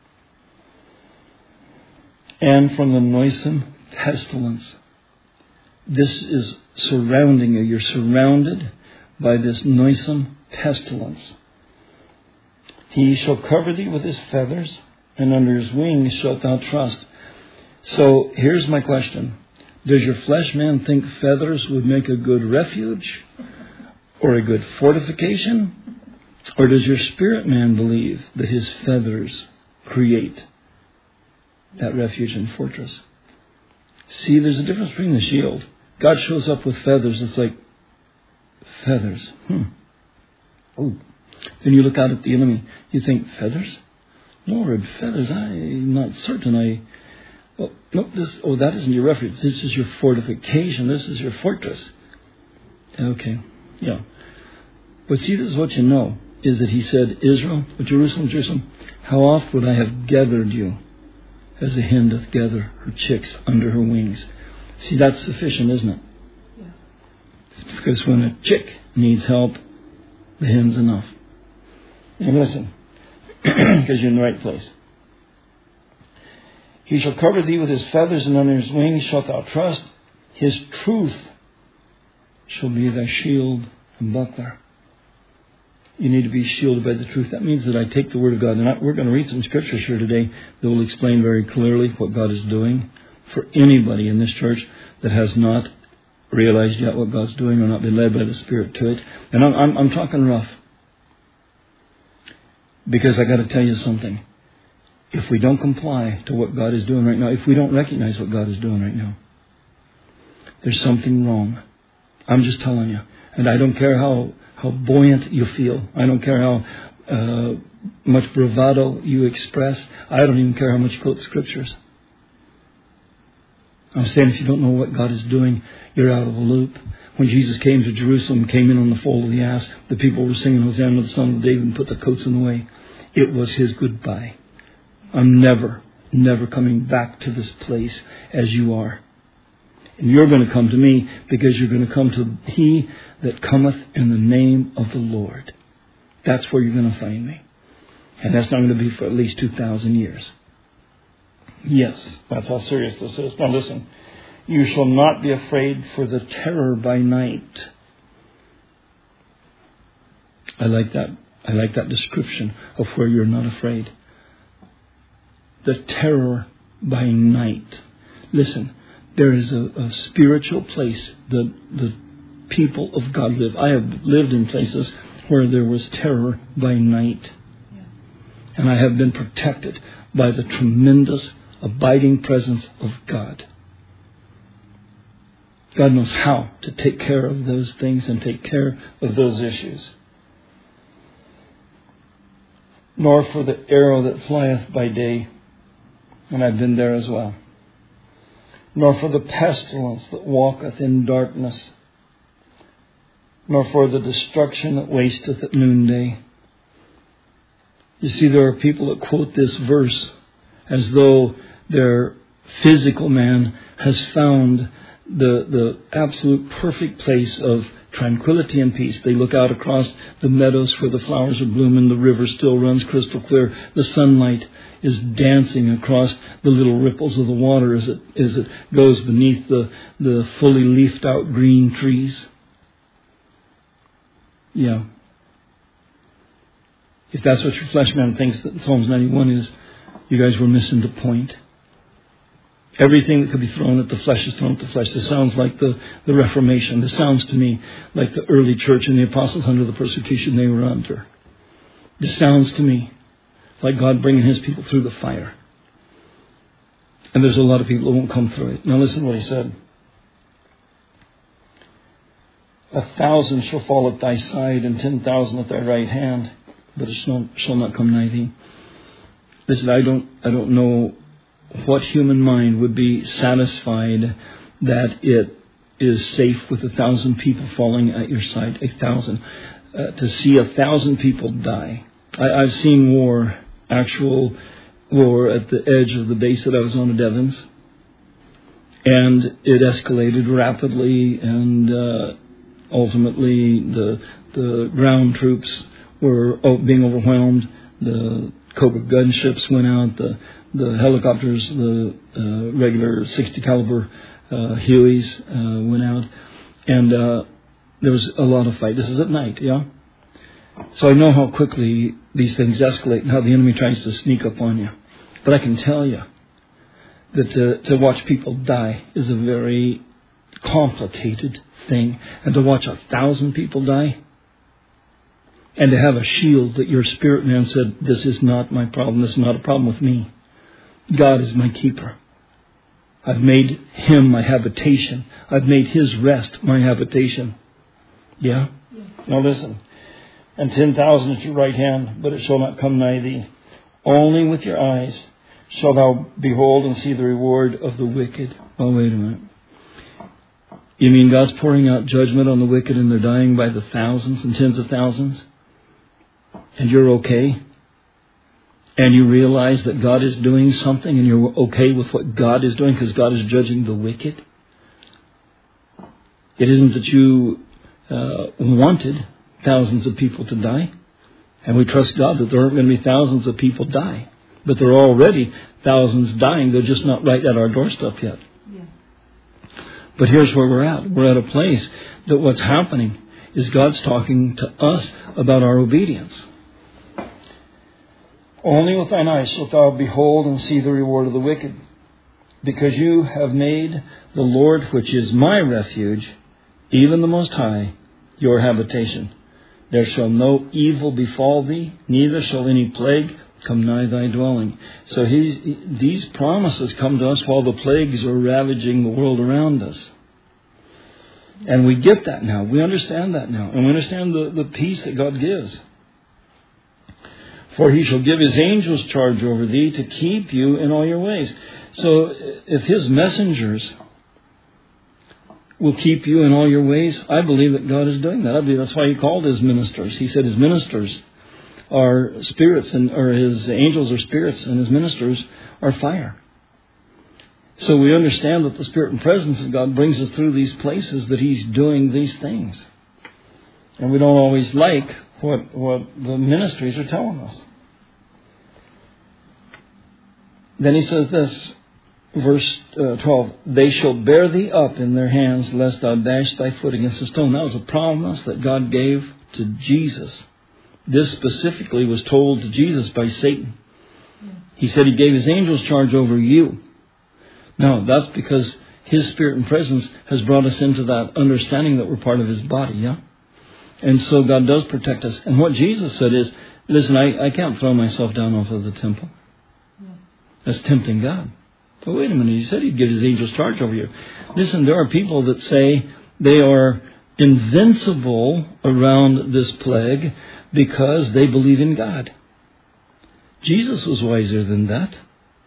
And from the noisome pestilence. This is surrounding you. You're surrounded by this noisome pestilence. He shall cover thee with His feathers, and under His wings shalt thou trust. So here's my question. Does your flesh man think feathers would make a good refuge or a good fortification? Or does your spirit man believe that his feathers create that refuge and fortress? See, there's a difference between the shield. God shows up with feathers. It's like, feathers. Oh. Then you look out at the enemy. You think, feathers? Lord, feathers, I'm not certain. That isn't your refuge. This is your fortification. This is your fortress. Okay, yeah. But see, this is what you know, is that He said, Israel, Jerusalem, Jerusalem, how oft would I have gathered you as a hen doth gather her chicks under her wings. See, that's sufficient, isn't it? Yeah. Because when a chick needs help, the hen's enough. And listen, because you're in the right place. He shall cover thee with His feathers, and under His wings shalt thou trust. His truth shall be thy shield and buckler. You need to be shielded by the truth. That means that I take the Word of God. And we're going to read some scriptures here today that will explain very clearly what God is doing for anybody in this church that has not realized yet what God's doing or not been led by the Spirit to it. And I'm talking rough. Because I got to tell you something. If we don't comply to what God is doing right now, if we don't recognize what God is doing right now, there's something wrong. I'm just telling you. And I don't care how buoyant you feel. I don't care how much bravado you express. I don't even care how much you quote scriptures. I'm saying if you don't know what God is doing, you're out of the loop. When Jesus came to Jerusalem, came in on the foal of the ass, the people were singing Hosanna to the Son of David and put the coats in the way. It was His goodbye. I'm never coming back to this place as you are. And you're going to come to me because you're going to come to He that cometh in the name of the Lord. That's where you're going to find me. And that's not going to be for at least 2,000 years. Yes, that's how serious this is. Now listen. You shall not be afraid for the terror by night. I like that. I like that description of where you're not afraid. The terror by night. Listen, there is a spiritual place that the people of God live. I have lived in places where there was terror by night. And I have been protected by the tremendous abiding presence of God. God knows how to take care of those things and take care of those issues. Nor for the arrow that flieth by day, and I've been there as well. Nor for the pestilence that walketh in darkness, nor for the destruction that wasteth at noonday. You see, there are people that quote this verse as though their physical man has found the absolute perfect place of tranquility and peace. They look out across the meadows where the flowers are blooming, the river still runs crystal clear, the sunlight is dancing across the little ripples of the water as it goes beneath the fully leafed out green trees. Yeah. If that's what your flesh man thinks that Psalms 91 is, you guys were missing the point. Everything that could be thrown at the flesh is thrown at the flesh. This sounds like the Reformation. This sounds to me like the early church and the apostles under the persecution they were under. This sounds to me like God bringing His people through the fire. And there's a lot of people who won't come through it. Now listen to what He said. 1,000 shall fall at thy side and 10,000 at thy right hand, but it shall not come nigh thee. Listen, I don't know what human mind would be satisfied that it is safe with 1,000 people falling at your side. 1,000. To see 1,000 people die. I've seen war, actual war at the edge of the base that I was on at Evans. And it escalated rapidly, and ultimately the ground troops were being overwhelmed. The Cobra gunships went out. The helicopters, the regular 60 caliber Hueys went out. And there was a lot of fight. This is at night, yeah? So I know how quickly these things escalate and how the enemy tries to sneak up on you. But I can tell you that to watch people die is a very complicated thing. And to watch 1,000 people die, and to have a shield that your spirit man said, this is not my problem, this is not a problem with me. God is my keeper. I've made Him my habitation. I've made His rest my habitation. Yeah? Now listen. And 10,000 at your right hand, but it shall not come nigh thee. Only with your eyes shalt thou behold and see the reward of the wicked. Oh, wait a minute. You mean God's pouring out judgment on the wicked and they're dying by the thousands and tens of thousands? And you're okay? And you realize that God is doing something and you're okay with what God is doing because God is judging the wicked? It isn't that you wanted thousands of people to die. And we trust God that there aren't going to be thousands of people die. But there are already thousands dying. They're just not right at our doorstep yet. Yeah. But here's where we're at. We're at a place that what's happening is God's talking to us about our obedience. Only with thine eyes shalt thou behold and see the reward of the wicked, because you have made the Lord, which is my refuge, even the Most High, your habitation. There shall no evil befall thee, neither shall any plague come nigh thy dwelling. So these promises come to us while the plagues are ravaging the world around us. And we get that now. We understand that now. And we understand the peace that God gives. For He shall give His angels charge over thee to keep you in all your ways. So if His messengers will keep you in all your ways, I believe that God is doing that. I believe that's why He called His ministers. He said His ministers are spirits, or His angels are spirits, and His ministers are fire. So we understand that the Spirit and presence of God brings us through these places that He's doing these things. And we don't always like what the ministries are telling us. Then He says this, verse 12, they shall bear thee up in their hands, lest thou dash thy foot against a stone. That was a promise that God gave to Jesus. This specifically was told to Jesus by Satan. He said He gave His angels charge over you. No, that's because His Spirit and presence has brought us into that understanding that we're part of His body, yeah? And so God does protect us. And what Jesus said is, listen, I can't throw myself down off of the temple. That's tempting God. But wait a minute, He said He'd give His angels charge over you. Listen, there are people that say they are invincible around this plague because they believe in God. Jesus was wiser than that.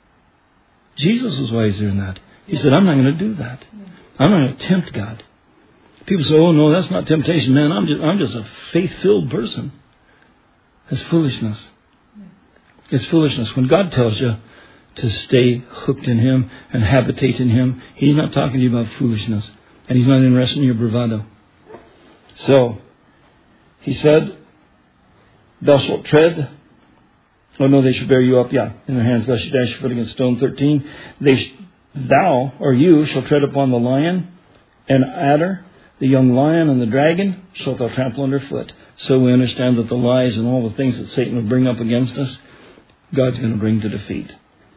Jesus was wiser than that. He said, I'm not going to do that. I'm not going to tempt God. People say, oh no, that's not temptation, man. I'm just a faith-filled person. That's foolishness. It's foolishness. When God tells you to stay hooked in Him and habitate in Him, He's not talking to you about foolishness. And He's not interested in your bravado. So, He said, thou shalt tread. Oh no, they shall bear you up, in their hands, lest you dash your foot against stone. 13. Thou, or you, shall tread upon the lion and adder, the young lion and the dragon shalt thou trample underfoot. So we understand that the lies and all the things that Satan will bring up against us, God's going to bring to defeat.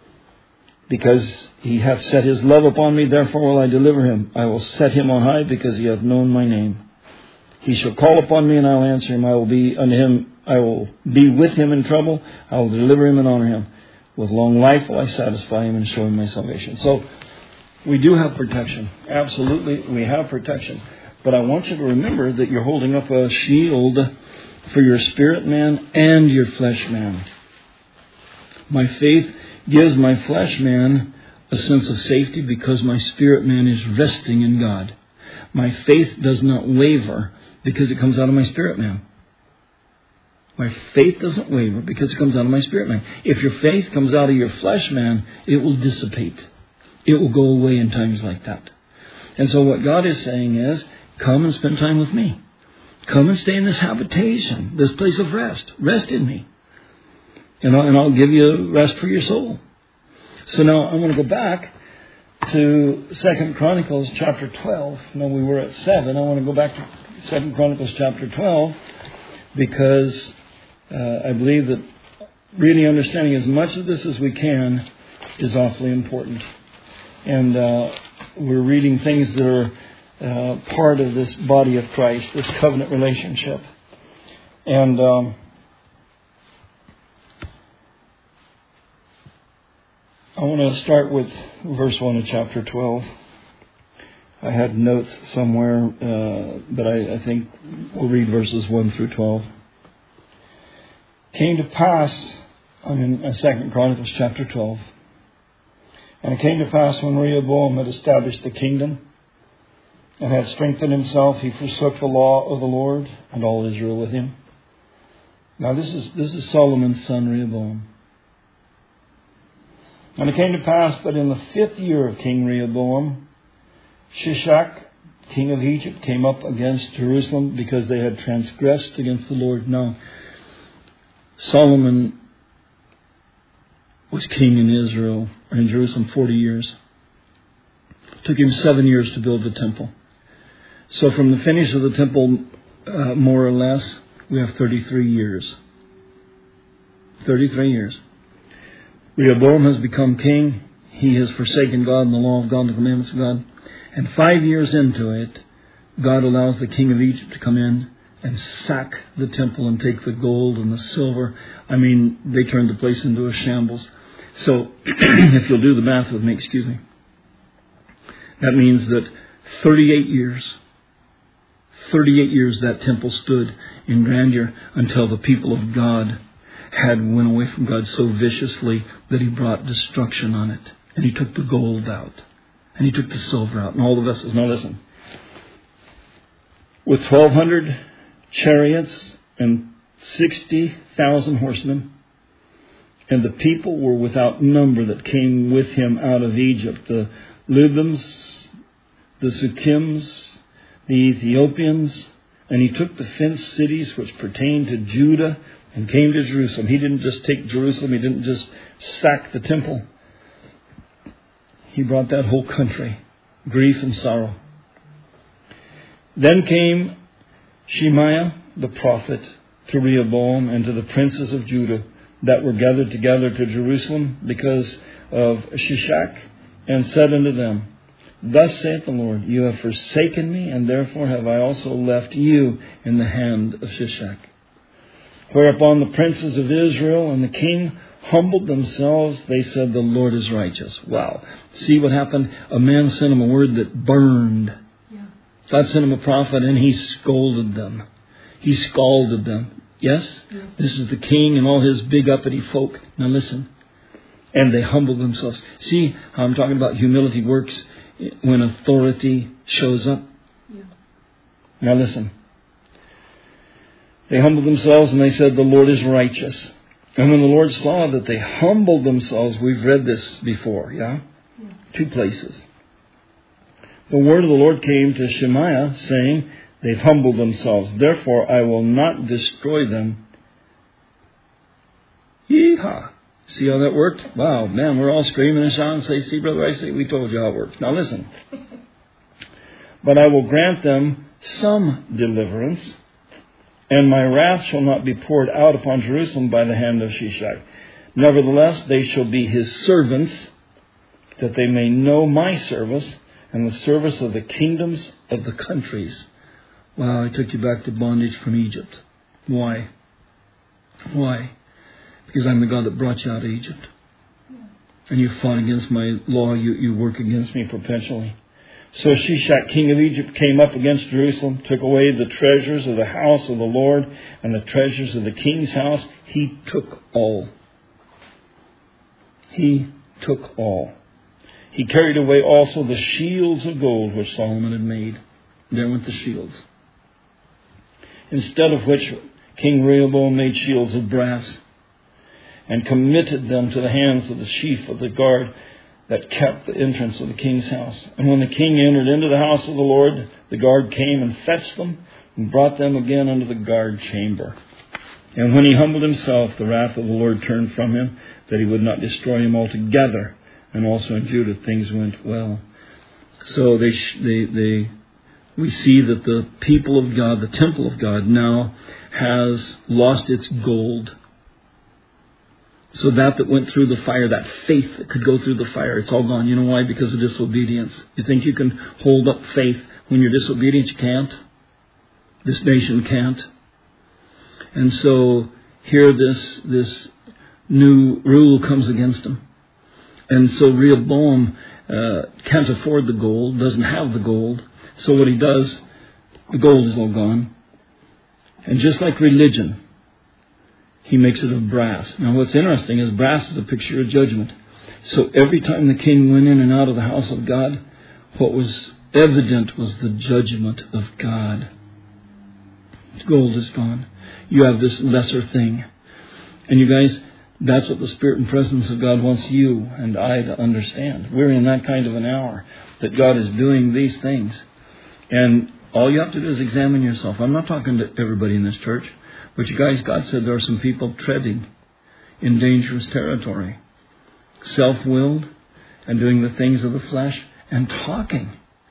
Because He hath set His love upon me, therefore will I deliver him. I will set him on high, because he hath known my name. He shall call upon me, and I will answer him. I will be unto him. I will be with him in trouble. I will deliver him and honor him. With long life will I satisfy him and show him my salvation. So, we do have protection. Absolutely, we have protection. But I want you to remember that you're holding up a shield for your spirit man and your flesh man. My faith gives my flesh man a sense of safety because my spirit man is resting in God. My faith does not waver because it comes out of my spirit man. My faith doesn't waver because it comes out of my spirit man. If your faith comes out of your flesh man, it will dissipate. It will go away in times like that. And so what God is saying is, come and spend time with me. Come and stay in this habitation, this place of rest. Rest in me. And I'll give you rest for your soul. So now I'm going to go back to 2 Chronicles chapter 12. Now we were at 7. I want to go back to 2 Chronicles chapter 12 because I believe that really understanding as much of this as we can is awfully important. And we're reading things that are part of this body of Christ, this covenant relationship. And I want to start with verse 1 of chapter 12. I had notes somewhere, but I think we'll read verses 1 through 12. Came to pass, I'm in 2 Chronicles chapter 12. And it came to pass when Rehoboam had established the kingdom and had strengthened himself, he forsook the law of the Lord and all Israel with him. Now this is Solomon's son Rehoboam. And it came to pass that in the 5th year of King Rehoboam, Shishak, king of Egypt, came up against Jerusalem because they had transgressed against the Lord. Now, Solomon was king in Israel, or in Jerusalem, 40 years. It took him 7 years to build the temple. So from the finish of the temple, more or less, we have 33 years. 33 years. Rehoboam has become king. He has forsaken God and the law of God and the commandments of God. And 5 years into it, God allows the king of Egypt to come in and sack the temple and take the gold and the silver. I mean, they turned the place into a shambles. So, if you'll do the math with me, that means that 38 years that temple stood in grandeur until the people of God had went away from God so viciously that He brought destruction on it. And He took the gold out. And He took the silver out. And all the vessels. Now listen. With 1,200 chariots and 60,000 horsemen, and the people were without number that came with him out of Egypt. The Lubims, the Sukkims, the Ethiopians. And he took the fenced cities which pertained to Judah and came to Jerusalem. He didn't just take Jerusalem. He didn't just sack the temple. He brought that whole country grief and sorrow. Then came Shemaiah the prophet to Rehoboam and to the princes of Judah that were gathered together to Jerusalem because of Shishak, and said unto them, Thus saith the Lord, You have forsaken me, and therefore have I also left you in the hand of Shishak. Whereupon the princes of Israel and the king humbled themselves. They said, The Lord is righteous. Wow. See what happened? A man sent him a word that burned. Yeah. God sent him a prophet, and he scolded them. He scalded them. Yes? Yeah. This is the king and all his big uppity folk. Now listen. And they humbled themselves. See how I'm talking about humility works when authority shows up? Yeah. Now listen. They humbled themselves and they said, The Lord is righteous. And when the Lord saw that they humbled themselves, we've read this before, yeah? 2 places. The word of the Lord came to Shemaiah, saying, They've humbled themselves. Therefore, I will not destroy them. Yeehaw. See how that worked? Wow, man, we're all screaming and shouting and say, See, brother, I say, we told you how it works. Now listen. But I will grant them some deliverance, and my wrath shall not be poured out upon Jerusalem by the hand of Shishak. Nevertheless, they shall be his servants, that they may know my service and the service of the kingdoms of the countries. Wow, I took you back to bondage from Egypt. Why? Why? Because I'm the God that brought you out of Egypt. And you fought against my law. You work against me perpetually. So Shishak, king of Egypt, came up against Jerusalem, took away the treasures of the house of the Lord and the treasures of the king's house. He took all. He took all. He carried away also the shields of gold which Solomon had made. There went the shields. Instead of which King Rehoboam made shields of brass and committed them to the hands of the chief of the guard that kept the entrance of the king's house. And when the king entered into the house of the Lord, the guard came and fetched them and brought them again unto the guard chamber. And when he humbled himself, the wrath of the Lord turned from him, that he would not destroy him altogether. And also in Judah things went well. So we see that the people of God, the temple of God, now has lost its gold. So that went through the fire, that faith that could go through the fire, it's all gone. You know why? Because of disobedience. You think you can hold up faith when you're disobedient? You can't. This nation can't. And so here this new rule comes against them. And so Rehoboam can't afford the gold, doesn't have the gold. So what he does, the gold is all gone. And just like religion, he makes it of brass. Now what's interesting is brass is a picture of judgment. So every time the king went in and out of the house of God, what was evident was the judgment of God. Gold is gone. You have this lesser thing. And you guys, that's what the Spirit and presence of God wants you and I to understand. We're in that kind of an hour that God is doing these things. And all you have to do is examine yourself. I'm not talking to everybody in this church. But you guys, God said there are some people treading in dangerous territory. Self-willed and doing the things of the flesh and talking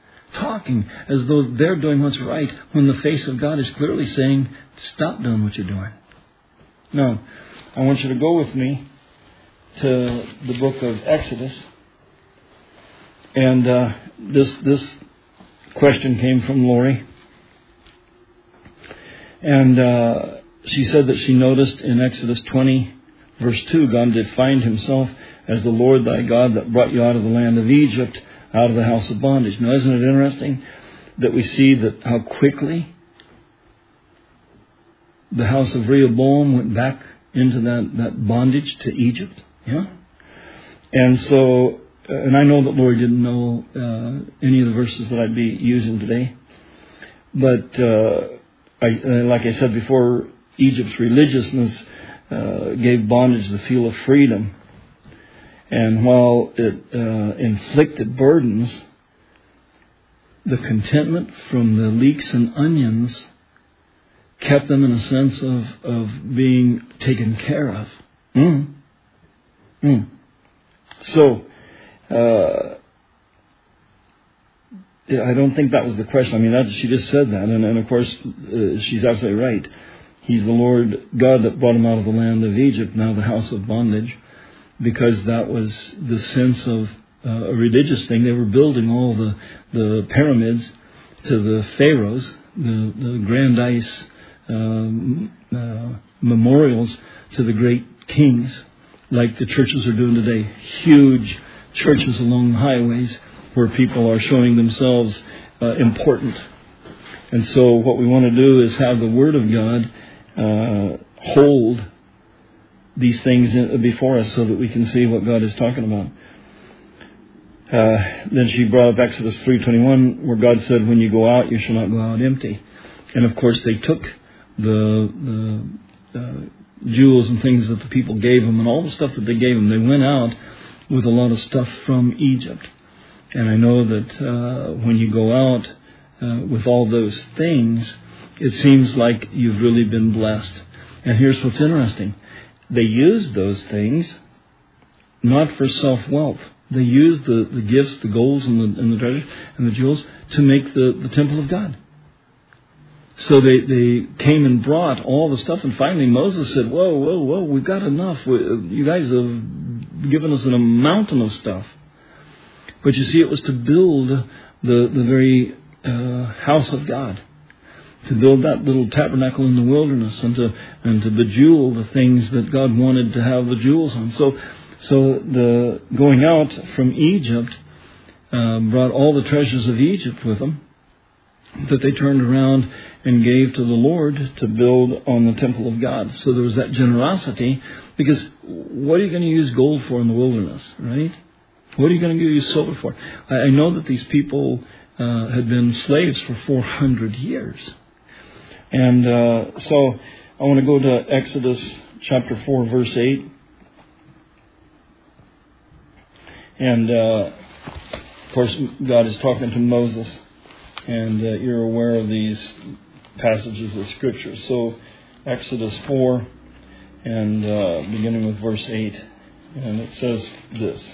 as though they're doing what's right when the face of God is clearly saying, stop doing what you're doing. Now, I want you to go with me to the book of Exodus. And this question came from Lori. And she said that she noticed in Exodus 20, verse 2, God did find himself as the Lord thy God that brought you out of the land of Egypt, out of the house of bondage. Now, isn't it interesting that we see that how quickly the house of Rehoboam went back into that bondage to Egypt? Yeah. And so, and I know that Lori didn't know any of the verses that I'd be using today. But like I said before, Egypt's religiousness gave bondage the feel of freedom. And while it inflicted burdens, the contentment from the leeks and onions kept them in a sense of being taken care of. So, I don't think that was the question. I mean, she just said that. And of course, she's absolutely right. He's the Lord God that brought him out of the land of Egypt, now the house of bondage, because that was the sense of a religious thing. They were building all the pyramids to the pharaohs, the grandiose memorials to the great kings, like the churches are doing today. Huge churches along the highways where people are showing themselves important. And so what we want to do is have the Word of God hold these things before us so that we can see what God is talking about. Then she brought up Exodus 3:21, where God said, when you go out, you shall not go out empty. And of course they took the jewels and things that the people gave them and all the stuff that they gave them. They went out with a lot of stuff from Egypt. And I know that when you go out with all those things, it seems like you've really been blessed. And here's what's interesting. They used those things not for self-wealth. They used the gifts, the golds and the treasures and the jewels to make the temple of God. So they came and brought all the stuff, and finally Moses said, whoa, we've got enough. You guys have given us a mountain of stuff. But you see, it was to build the very house of God, to build that little tabernacle in the wilderness, and to bejewel the things that God wanted to have the jewels on. So the going out from Egypt brought all the treasures of Egypt with them that they turned around and gave to the Lord to build on the temple of God. So there was that generosity, because what are you going to use gold for in the wilderness, right? What are you going to use silver for? I know that these people had been slaves for 400 years. And so I want to go to Exodus chapter 4, verse 8. And, of course, God is talking to Moses. And you're aware of these passages of Scripture. So, Exodus 4, and beginning with verse 8. And it says this.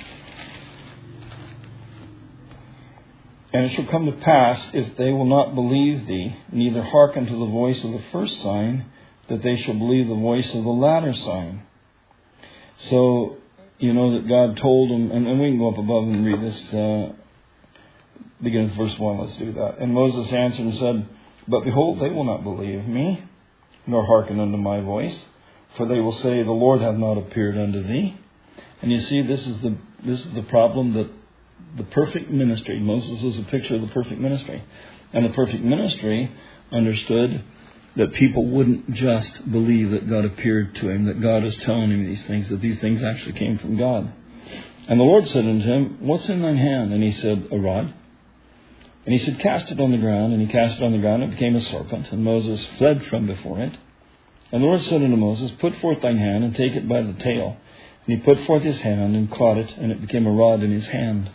And it shall come to pass, if they will not believe thee, neither hearken to the voice of the first sign, that they shall believe the voice of the latter sign. So, you know that God told them, and we can go up above and read this, beginning with verse 1, let's do that. And Moses answered and said, but behold, they will not believe me, nor hearken unto my voice, for they will say, the Lord hath not appeared unto thee. And you see, this is the problem, that the perfect ministry, Moses was a picture of the perfect ministry. And the perfect ministry understood that people wouldn't just believe that God appeared to him, that God is telling him these things, that these things actually came from God. And the Lord said unto him, what's in thine hand? And he said, a rod. And he said, cast it on the ground. And he cast it on the ground, and it became a serpent. And Moses fled from before it. And the Lord said unto Moses, put forth thine hand, and take it by the tail. And he put forth his hand, and caught it, and it became a rod in his hand.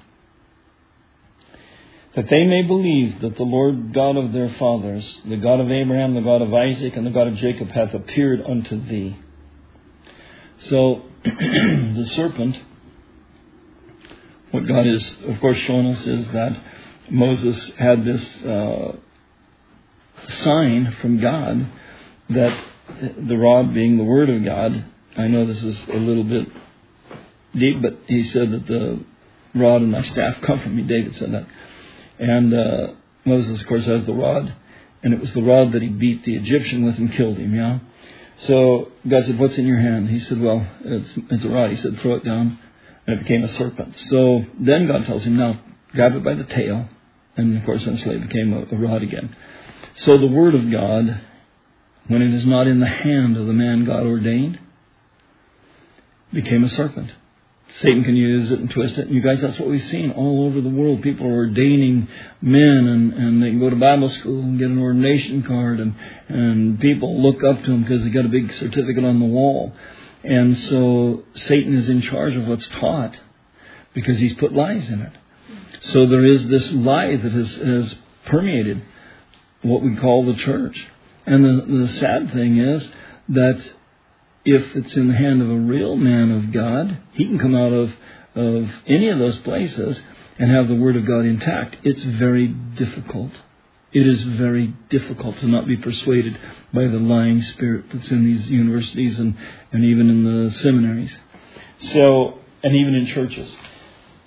That they may believe that the Lord God of their fathers, the God of Abraham, the God of Isaac, and the God of Jacob, hath appeared unto thee. So, the serpent, what God is, of course, showing us is that Moses had this sign from God, that the rod being the Word of God. I know this is a little bit deep, but he said that the rod and my staff come from me. David said that. And Moses, of course, has the rod. And it was the rod that he beat the Egyptian with and killed him, yeah? So God said, what's in your hand? He said, well, it's a rod. He said, throw it down. And it became a serpent. So then God tells him, now grab it by the tail. And, of course, then it became a rod again. So the Word of God, when it is not in the hand of the man God ordained, became a serpent. Satan can use it and twist it. And you guys, that's what we've seen all over the world. People are ordaining men, and they can go to Bible school and get an ordination card, and people look up to them because they got a big certificate on the wall. And so Satan is in charge of what's taught because he's put lies in it. So there is this lie that has permeated what we call the church. And the sad thing is that if it's in the hand of a real man of God, he can come out of any of those places and have the Word of God intact. It's very difficult. It is very difficult to not be persuaded by the lying spirit that's in these universities and even in the seminaries. So, and even in churches.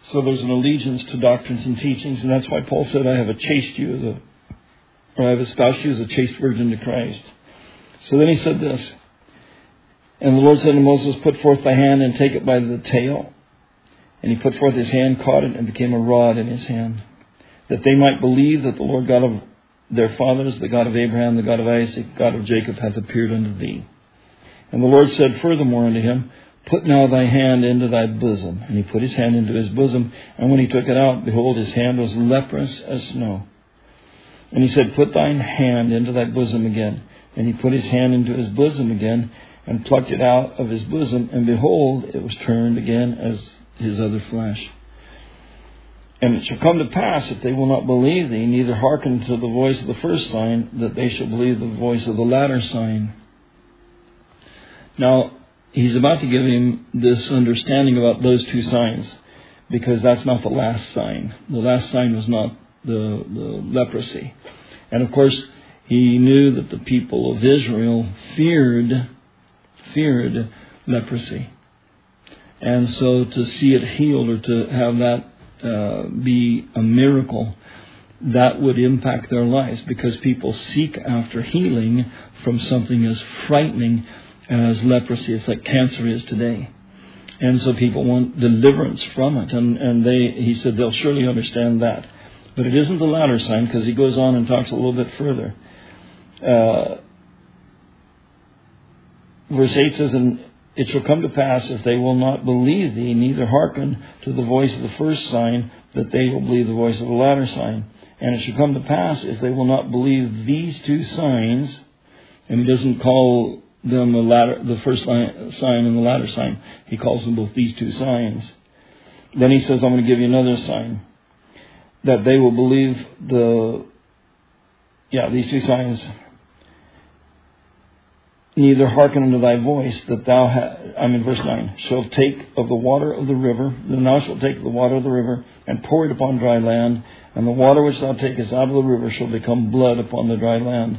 So there's an allegiance to doctrines and teachings, and that's why Paul said, I have espoused you as a chaste virgin to Christ. So then he said this, and the Lord said to Moses, put forth thy hand and take it by the tail. And he put forth his hand, caught it, and became a rod in his hand, that they might believe that the Lord God of their fathers, the God of Abraham, the God of Isaac, God of Jacob, hath appeared unto thee. And the Lord said furthermore unto him, put now thy hand into thy bosom. And he put his hand into his bosom, and when he took it out, behold, his hand was leprous as snow. And he said, put thine hand into thy bosom again. And he put his hand into his bosom again, and plucked it out of his bosom, and behold, it was turned again as his other flesh. And it shall come to pass, if they will not believe thee, neither hearken to the voice of the first sign, that they shall believe the voice of the latter sign. Now, he's about to give him this understanding about those two signs, because that's not the last sign. The last sign was not the leprosy. And of course, he knew that the people of Israel feared leprosy. And so to see it healed, or to have that be a miracle, that would impact their lives, because people seek after healing from something as frightening as leprosy. It's like cancer is today. And so people want deliverance from it. And he said they'll surely understand that. But it isn't the latter sign, because he goes on and talks a little bit further. Verse 8 says, and it shall come to pass, if they will not believe thee, neither hearken to the voice of the first sign, that they will believe the voice of the latter sign. And it shall come to pass, if they will not believe these two signs, and he doesn't call them the first sign and the latter sign. He calls them both these two signs. Then he says, I'm going to give you another sign, that they will believe these two signs. Neither hearken unto thy voice, that thou verse 9, shalt take of the water of the river, then thou shalt take the water of the river, and pour it upon dry land, and the water which thou takest out of the river shall become blood upon the dry land.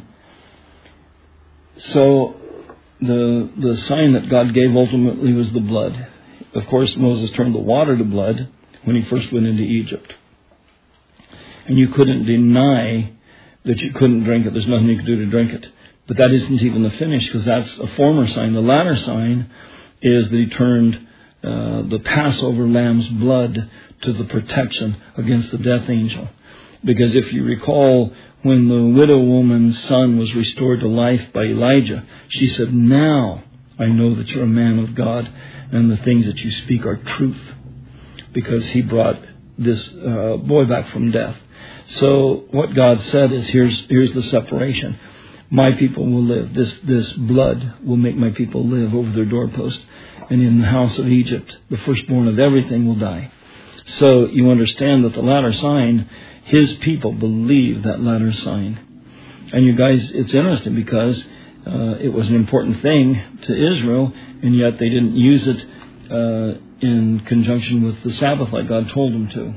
So the sign that God gave ultimately was the blood. Of course, Moses turned the water to blood when he first went into Egypt. And you couldn't deny that you couldn't drink it. There's nothing you could do to drink it. But that isn't even the finish, because that's a former sign. The latter sign is that he turned the Passover lamb's blood to the protection against the death angel. Because if you recall, when the widow woman's son was restored to life by Elijah, she said, now I know that you're a man of God, and the things that you speak are truth. Because he brought this boy back from death. So what God said is, here's the separation. My people will live. This blood will make my people live over their doorpost. And in the house of Egypt, the firstborn of everything will die. So you understand that the latter sign, his people believe that latter sign. And you guys, it's interesting, because it was an important thing to Israel, and yet they didn't use it in conjunction with the Sabbath like God told them to.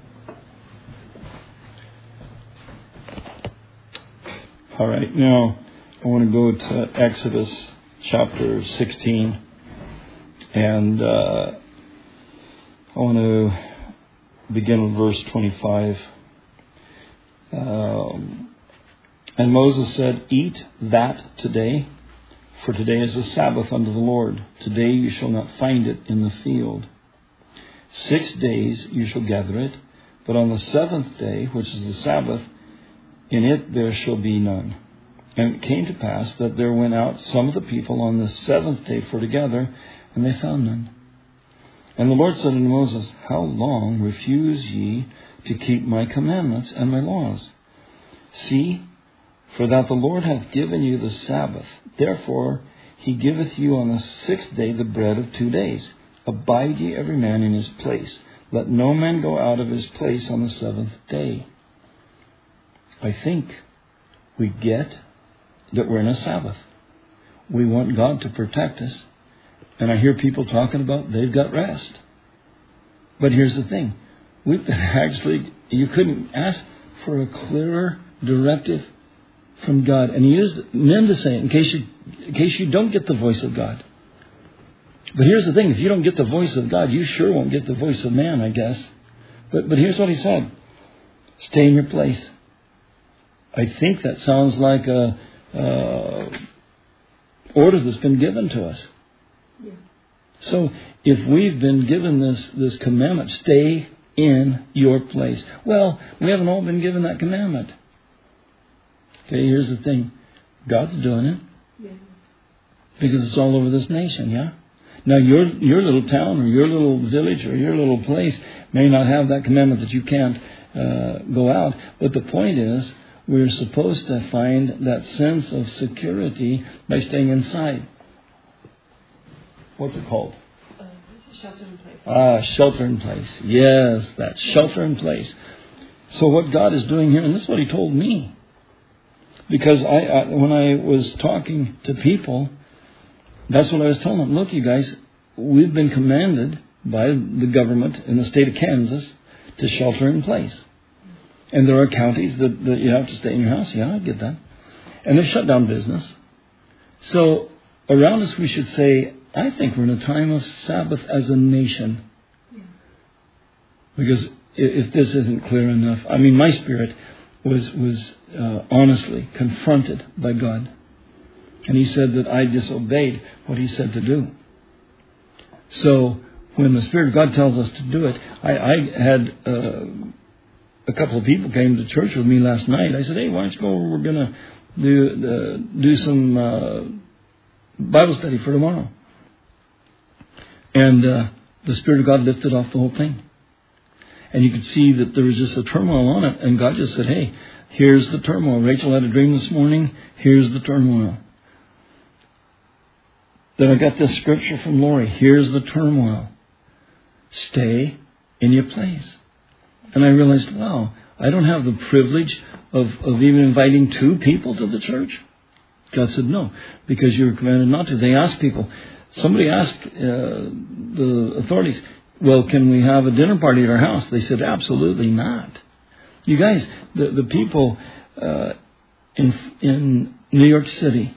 All right, now I want to go to Exodus chapter 16, and I want to begin with verse 25. And Moses said, eat that today, for today is the Sabbath unto the Lord. Today you shall not find it in the field. 6 days you shall gather it, but on the seventh day, which is the Sabbath, in it there shall be none. And it came to pass that there went out some of the people on the seventh day for to gather, and they found none. And the Lord said unto Moses, how long refuse ye to keep my commandments and my laws? See, for that the Lord hath given you the Sabbath. Therefore he giveth you on the 6th day the bread of 2 days. Abide ye every man in his place. Let no man go out of his place on the 7th day. I think we get that we're in a Sabbath. We want God to protect us. And I hear people talking about they've got rest. But here's the thing. We've been you couldn't ask for a clearer directive from God. And he used men to say, in case you don't get the voice of God. But here's the thing. If you don't get the voice of God, you sure won't get the voice of man, I guess. But here's what he said. Stay in your place. I think that sounds like a order that's been given to us. Yeah. So if we've been given this commandment, stay in your place. Well, we haven't all been given that commandment. Okay, here's the thing. God's doing it. Yeah. Because it's all over this nation, yeah? Now, your little town or your little village or your little place may not have that commandment that you can't go out. But the point is, we're supposed to find that sense of security by staying inside. What's it called? Shelter in place. Shelter in place. Yes, that shelter in place. So what God is doing here, and this is what He told me. Because when I was talking to people, that's what I was telling them. Look, you guys, we've been commanded by the government in the state of Kansas to shelter in place. And there are counties that you have to stay in your house. Yeah, I get that. And they've shut down business. So around us we should say, I think we're in a time of Sabbath as a nation. Yeah. Because if this isn't clear enough, I mean, my spirit was honestly confronted by God. And He said that I disobeyed what He said to do. So when the Spirit of God tells us to do it, I had a couple of people came to church with me last night. I said, hey, why don't you go over? We're going to do some Bible study for tomorrow. And the Spirit of God lifted off the whole thing. And you could see that there was just a turmoil on it. And God just said, hey, here's the turmoil. Rachel had a dream this morning. Here's the turmoil. Then I got this scripture from Lori. Here's the turmoil. Stay in your place. And I realized, wow, I don't have the privilege of even inviting 2 people to the church. God said, no, because you were commanded not to. They asked people. Somebody asked the authorities, well, can we have a dinner party at our house? They said, absolutely not. You guys, the people in New York City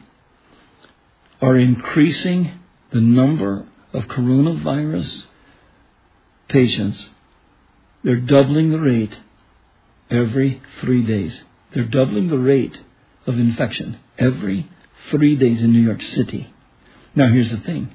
are increasing the number of coronavirus patients. They're doubling the rate every 3 days. They're doubling the rate of infection every 3 days in New York City. Now, here's the thing.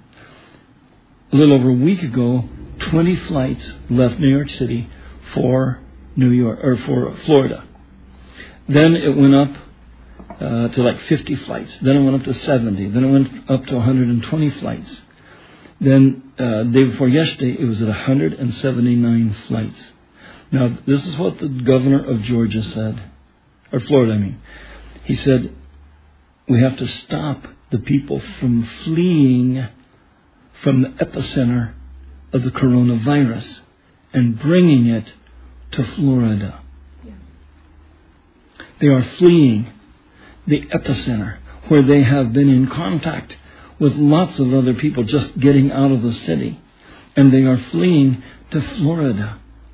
A little over a week ago, 20 flights left New York City for for Florida. Then it went up to like 50 flights. Then it went up to 70. Then it went up to 120 flights. Then the day before yesterday, it was at 179 flights. Now, this is what the governor of Georgia said, or Florida, I mean. He said, we have to stop the people from fleeing from the epicenter of the coronavirus and bringing it to Florida. Yeah. They are fleeing the epicenter where they have been in contact with lots of other people just getting out of the city. And they are fleeing to Florida.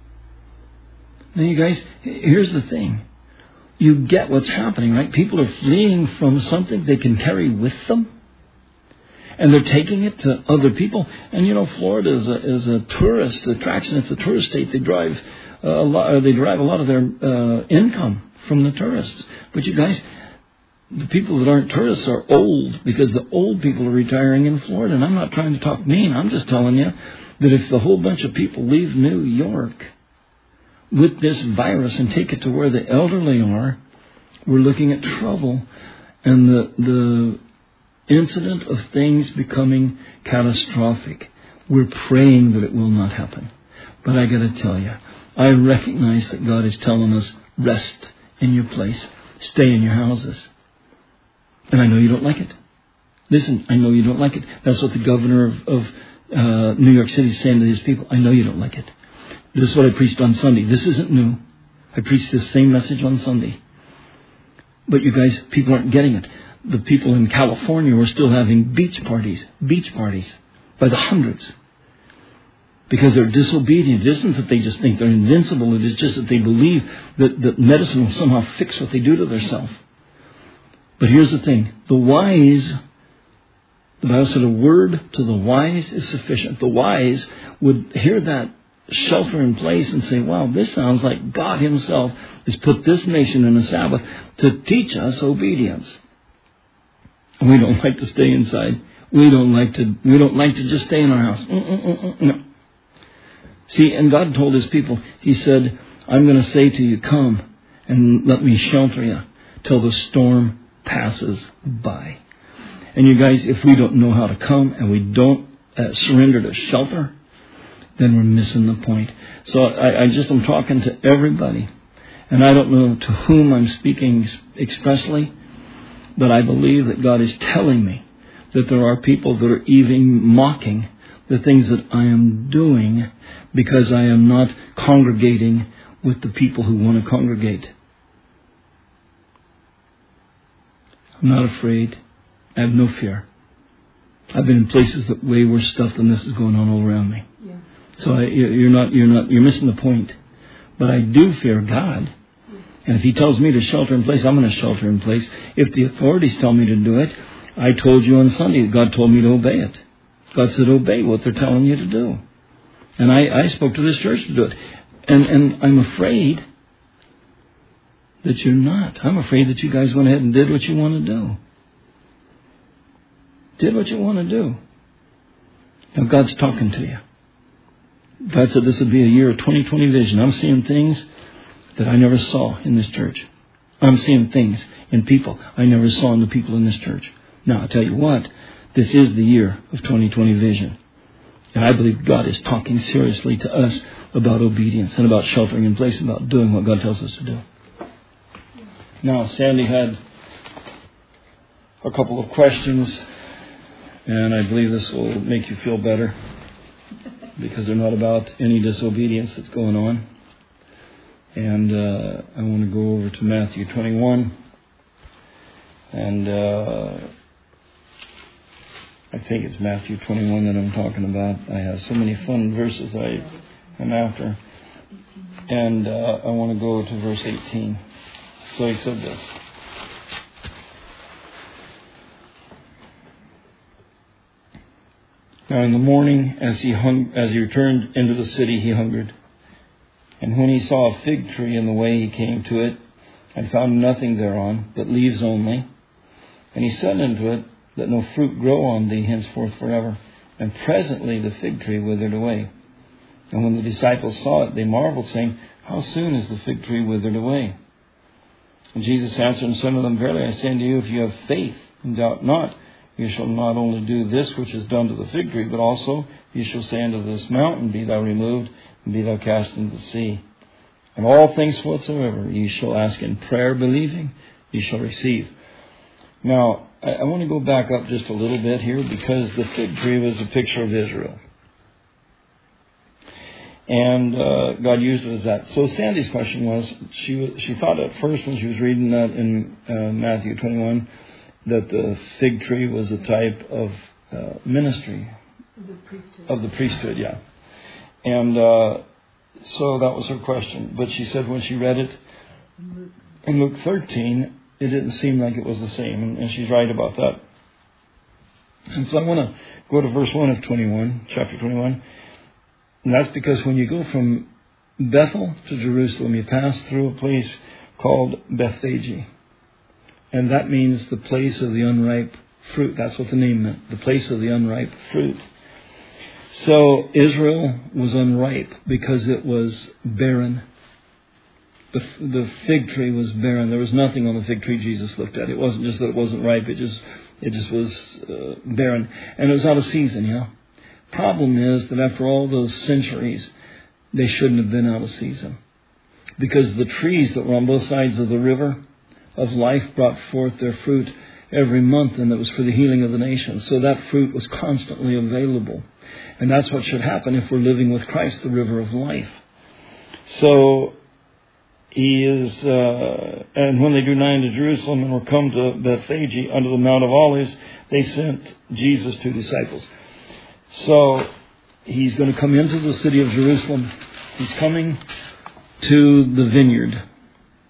Now, you guys, here's the thing. You get what's happening, right? People are fleeing from something they can carry with them. And they're taking it to other people. And, you know, Florida is a tourist attraction. It's a tourist state. They derive a lot of their income from the tourists. But you guys, the people that aren't tourists are old, because the old people are retiring in Florida. And I'm not trying to talk mean. I'm just telling you that if the whole bunch of people leave New York with this virus and take it to where the elderly are, we're looking at trouble and the incident of things becoming catastrophic. We're praying that it will not happen. But I got to tell you, I recognize that God is telling us, rest in your place. Stay in your houses. And I know you don't like it. Listen, I know you don't like it. That's what the governor of New York City is saying to his people. I know you don't like it. This is what I preached on Sunday. This isn't new. I preached this same message on Sunday. But you guys, people aren't getting it. The people in California were still having beach parties by the hundreds. Because they're disobedient. It isn't that they just think they're invincible. It is just that they believe that medicine will somehow fix what they do to themselves. But here's the thing. The wise, the Bible said, a word to the wise is sufficient. The wise would hear that shelter in place and say, wow, this sounds like God Himself has put this nation in a Sabbath to teach us obedience. We don't like to stay inside. We don't like to just stay in our house. No. See, and God told His people, He said, I'm going to say to you, come and let me shelter you till the storm passes by. And you guys, if we don't know how to come and we don't surrender to shelter, then we're missing the point. So I'm talking to everybody. And I don't know to whom I'm speaking expressly, but I believe that God is telling me that there are people that are even mocking the things that I am doing because I am not congregating with the people who want to congregate. I'm not afraid. I have no fear. I've been in places that way worse stuff than this is going on all around me. Yeah. So you're missing the point. But I do fear God. And if He tells me to shelter in place, I'm going to shelter in place. If the authorities tell me to do it, I told you on Sunday that God told me to obey it. God said, obey what they're telling you to do. And I spoke to this church to do it. And I'm afraid that you're not. I'm afraid that you guys went ahead and did what you want to do. Did what you want to do. Now God's talking to you. God said this would be a year of 2020 vision. I'm seeing things that I never saw in this church. I'm seeing things in people I never saw in the people in this church. Now, I'll tell you what, this is the year of 2020 vision. And I believe God is talking seriously to us about obedience and about sheltering in place, about doing what God tells us to do. Now, Sandy had a couple of questions, and I believe this will make you feel better because they're not about any disobedience that's going on. And I want to go over to Matthew 21. And I think it's Matthew 21 that I'm talking about. I have so many fun verses I'm after. And I want to go to verse 18. So He said this. Now in the morning, as he returned into the city, he hungered. And when he saw a fig tree in the way, he came to it, and found nothing thereon, but leaves only. And he said unto it, let no fruit grow on thee henceforth forever. And presently the fig tree withered away. And when the disciples saw it, they marveled, saying, how soon is the fig tree withered away? And Jesus answered and said unto them, verily I say unto you, if you have faith, and doubt not, you shall not only do this which is done to the fig tree, but also you shall say unto this mountain, be thou removed, and be thou cast into the sea. And all things whatsoever ye shall ask in prayer, believing, ye shall receive. Now, I want to go back up just a little bit here, because the fig tree was a picture of Israel. And God used it as that. So Sandy's question was, she thought at first when she was reading that in Matthew 21, that the fig tree was a type of ministry. Of the priesthood, yeah. And so that was her question. But she said when she read it in Luke 13, it didn't seem like it was the same. And she's right about that. And so I want to go to verse 1 of 21, chapter 21. And that's because when you go from Bethel to Jerusalem, you pass through a place called Bethphage. And that means the place of the unripe fruit. That's what the name meant, the place of the unripe fruit. So Israel was unripe because it was barren. The fig tree was barren. There was nothing on the fig tree Jesus looked at. It wasn't just that it wasn't ripe. It just was barren. And it was out of season, yeah. Problem is that after all those centuries, they shouldn't have been out of season. Because the trees that were on both sides of the river of life brought forth their fruit every month, and it was for the healing of the nations. So that fruit was constantly available. And that's what should happen if we're living with Christ, the river of life. So He is, and when they drew nigh to Jerusalem and were come to Bethphage under the Mount of Olives, they sent Jesus 2 disciples. So He's going to come into the city of Jerusalem. He's coming to the vineyard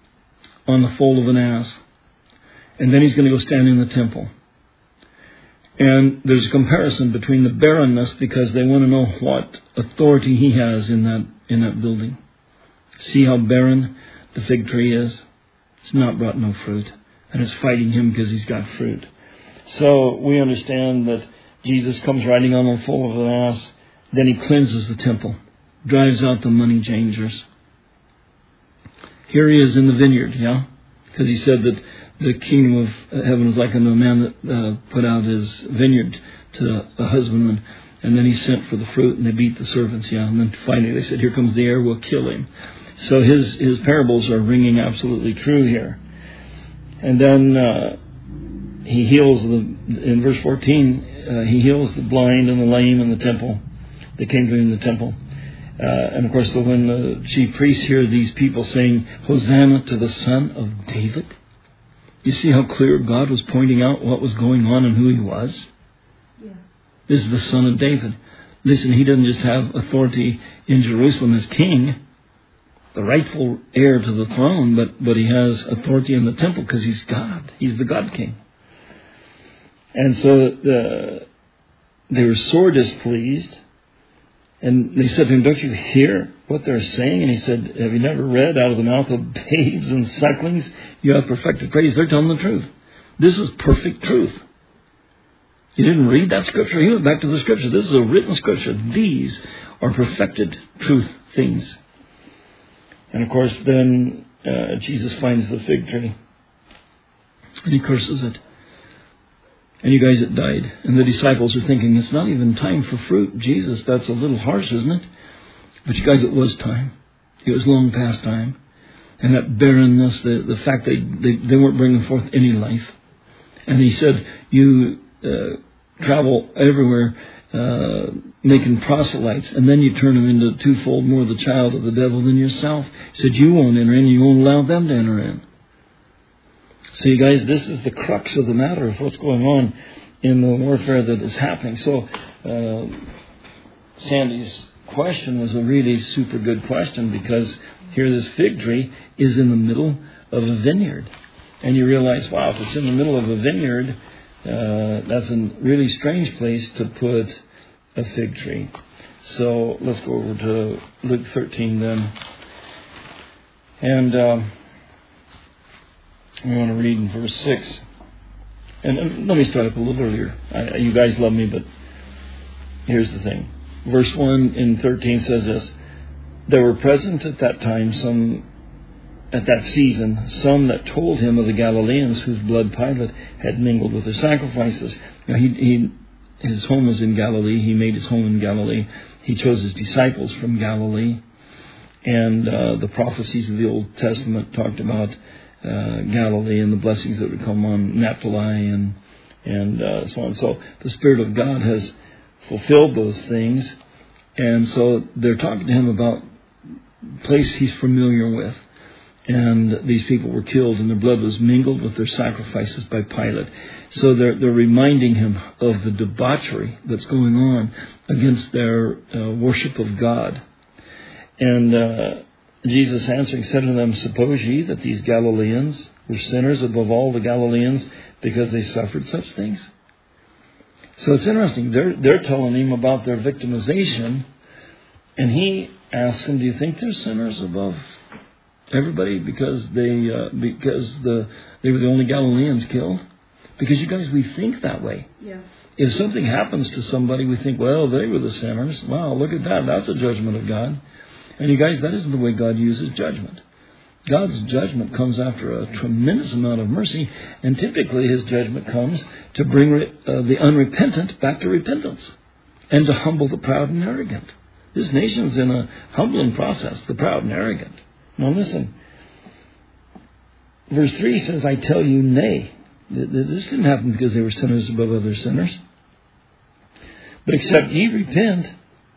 on the foal of an ass. And then He's going to go stand in the temple. And there's a comparison between the barrenness, because they want to know what authority he has in that building. See how barren the fig tree is? It's not brought no fruit. And it's fighting him because he's got fruit. So we understand that Jesus comes riding on a foal of an ass. Then he cleanses the temple, drives out the money changers. Here he is in the vineyard, yeah? Because he said that the kingdom of heaven is like a man that put out his vineyard to a husbandman. And then he sent for the fruit, and they beat the servants, yeah? And then finally they said, here comes the heir, we'll kill him. So his parables are ringing absolutely true here. And then he heals, in verse 14, he heals the blind and the lame in the temple. They came to him in the temple. And of course, when the chief priests hear these people saying, Hosanna to the Son of David, you see how clear God was pointing out what was going on and who he was? Yeah. This is the Son of David. Listen, he doesn't just have authority in Jerusalem as king, the rightful heir to the throne, but he has authority in the temple because he's God. He's the God King. And so they were sore displeased. And they said to him, don't you hear what they're saying? And he said, have you never read, out of the mouth of babes and sucklings you have perfected praise? They're telling the truth. This is perfect truth. You didn't read that scripture? He went back to the scripture. This is a written scripture. These are perfected truth things. And of course, then Jesus finds the fig tree. And he curses it. And you guys, it died. And the disciples are thinking, it's not even time for fruit. Jesus, that's a little harsh, isn't it? But you guys, it was time. It was long past time. And that barrenness, the fact they weren't bringing forth any life. And he said, you travel everywhere making proselytes, and then you turn them into twofold more the child of the devil than yourself. He said, you won't enter in, you won't allow them to enter in. So you guys, this is the crux of the matter of what's going on in the warfare that is happening. So Sandy's question was a really super good question, because here this fig tree is in the middle of a vineyard. And you realize, wow, if it's in the middle of a vineyard, that's a really strange place to put a fig tree. So let's go over to Luke 13 then. And we want to read in verse 6. And let me start up a little earlier. You guys love me, but here's the thing. Verse 1 in 13 says this. There were present at that time at that season, some that told him of the Galileans whose blood Pilate had mingled with their sacrifices. Now his home was in Galilee. He made his home in Galilee. He chose his disciples from Galilee. And the prophecies of the Old Testament talked about Galilee and the blessings that would come on Naphtali and so on. So the Spirit of God has fulfilled those things. And so they're talking to him about a place he's familiar with. And these people were killed, and their blood was mingled with their sacrifices by Pilate. So they're reminding him of the debauchery that's going on against their worship of God. And Jesus answering said to them, suppose ye that these Galileans were sinners above all the Galileans because they suffered such things? So it's interesting. They're telling him about their victimization, and he asks them, do you think they're sinners above everybody because they were the only Galileans killed? Because you guys, we think that way. Yeah. If something happens to somebody, we think, well, they were the sinners. Wow, look at that. That's a judgment of God. And you guys, that isn't the way God uses judgment. God's judgment comes after a tremendous amount of mercy, and typically his judgment comes to bring the unrepentant back to repentance and to humble the proud and arrogant. This nation's in a humbling process, the proud and arrogant. Now listen, verse 3 says, I tell you, nay. This didn't happen because they were sinners above other sinners. But except ye repent,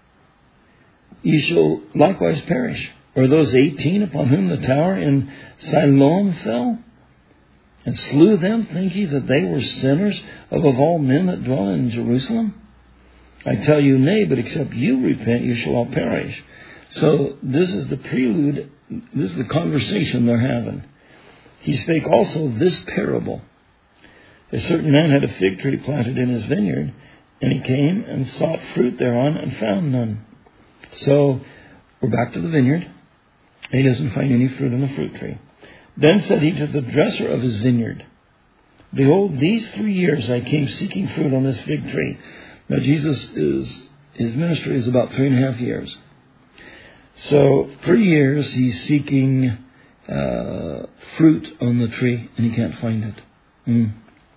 ye shall likewise perish. Or those 18 upon whom the tower in Siloam fell, and slew them, think ye that they were sinners above all men that dwell in Jerusalem? I tell you, nay, but except you repent, you shall all perish. So this is the prelude. This is the conversation they're having. He spake also this parable. A certain man had a fig tree planted in his vineyard, and he came and sought fruit thereon and found none. So we're back to the vineyard. He doesn't find any fruit on the fruit tree. Then said he to the dresser of his vineyard, Behold, these 3 years I came seeking fruit on this fig tree. Now his ministry is about 3.5 years. So 3 years he's seeking fruit on the tree, and he can't find it.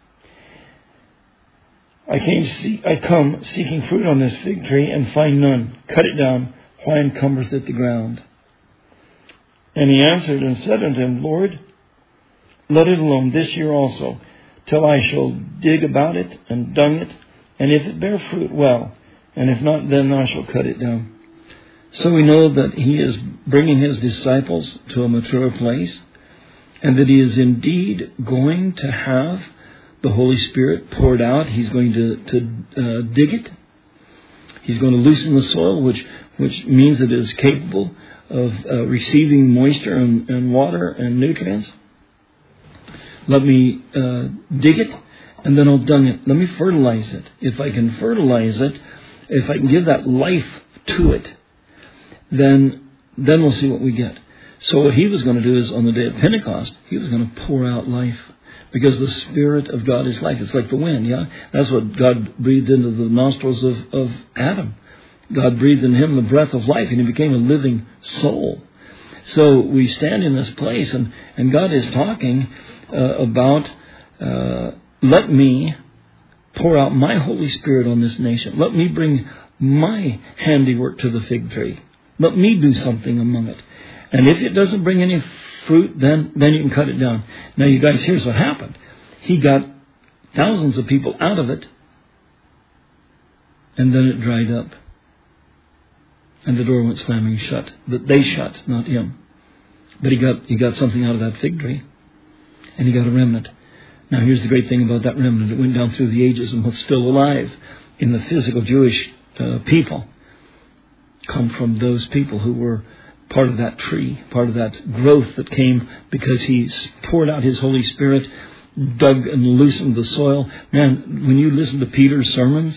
I come seeking fruit on this fig tree and find none. Cut it down. Why encumbereth it the ground? And he answered and said unto him, Lord, let it alone this year also, till I shall dig about it and dung it, and if it bear fruit, well, and if not, then I shall cut it down. So we know that he is bringing his disciples to a mature place, and that he is indeed going to have the Holy Spirit poured out. He's going to dig it. He's going to loosen the soil, which means it is capable of receiving moisture and water and nutrients. Let me dig it, and then I'll dung it. Let me fertilize it. If I can fertilize it, if I can give that life to it, then we'll see what we get. So what he was going to do is, on the day of Pentecost, he was going to pour out life. Because the Spirit of God is life. It's like the wind, yeah? That's what God breathed into the nostrils of Adam. God breathed in him the breath of life, and he became a living soul. So we stand in this place, and God is talking about, let me pour out my Holy Spirit on this nation. Let me bring my handiwork to the fig tree. Let me do something among it. And if it doesn't bring any fruit, then you can cut it down. Now, you guys, here's what happened. He got thousands of people out of it, and then it dried up. And the door went slamming shut. But they shut, not him. But he got something out of that fig tree, and he got a remnant. Now, here's the great thing about that remnant. It went down through the ages and was still alive in the physical Jewish people. Come from those people who were part of that tree, part of that growth that came because he poured out his Holy Spirit, dug and loosened the soil. Man, when you listen to Peter's sermons,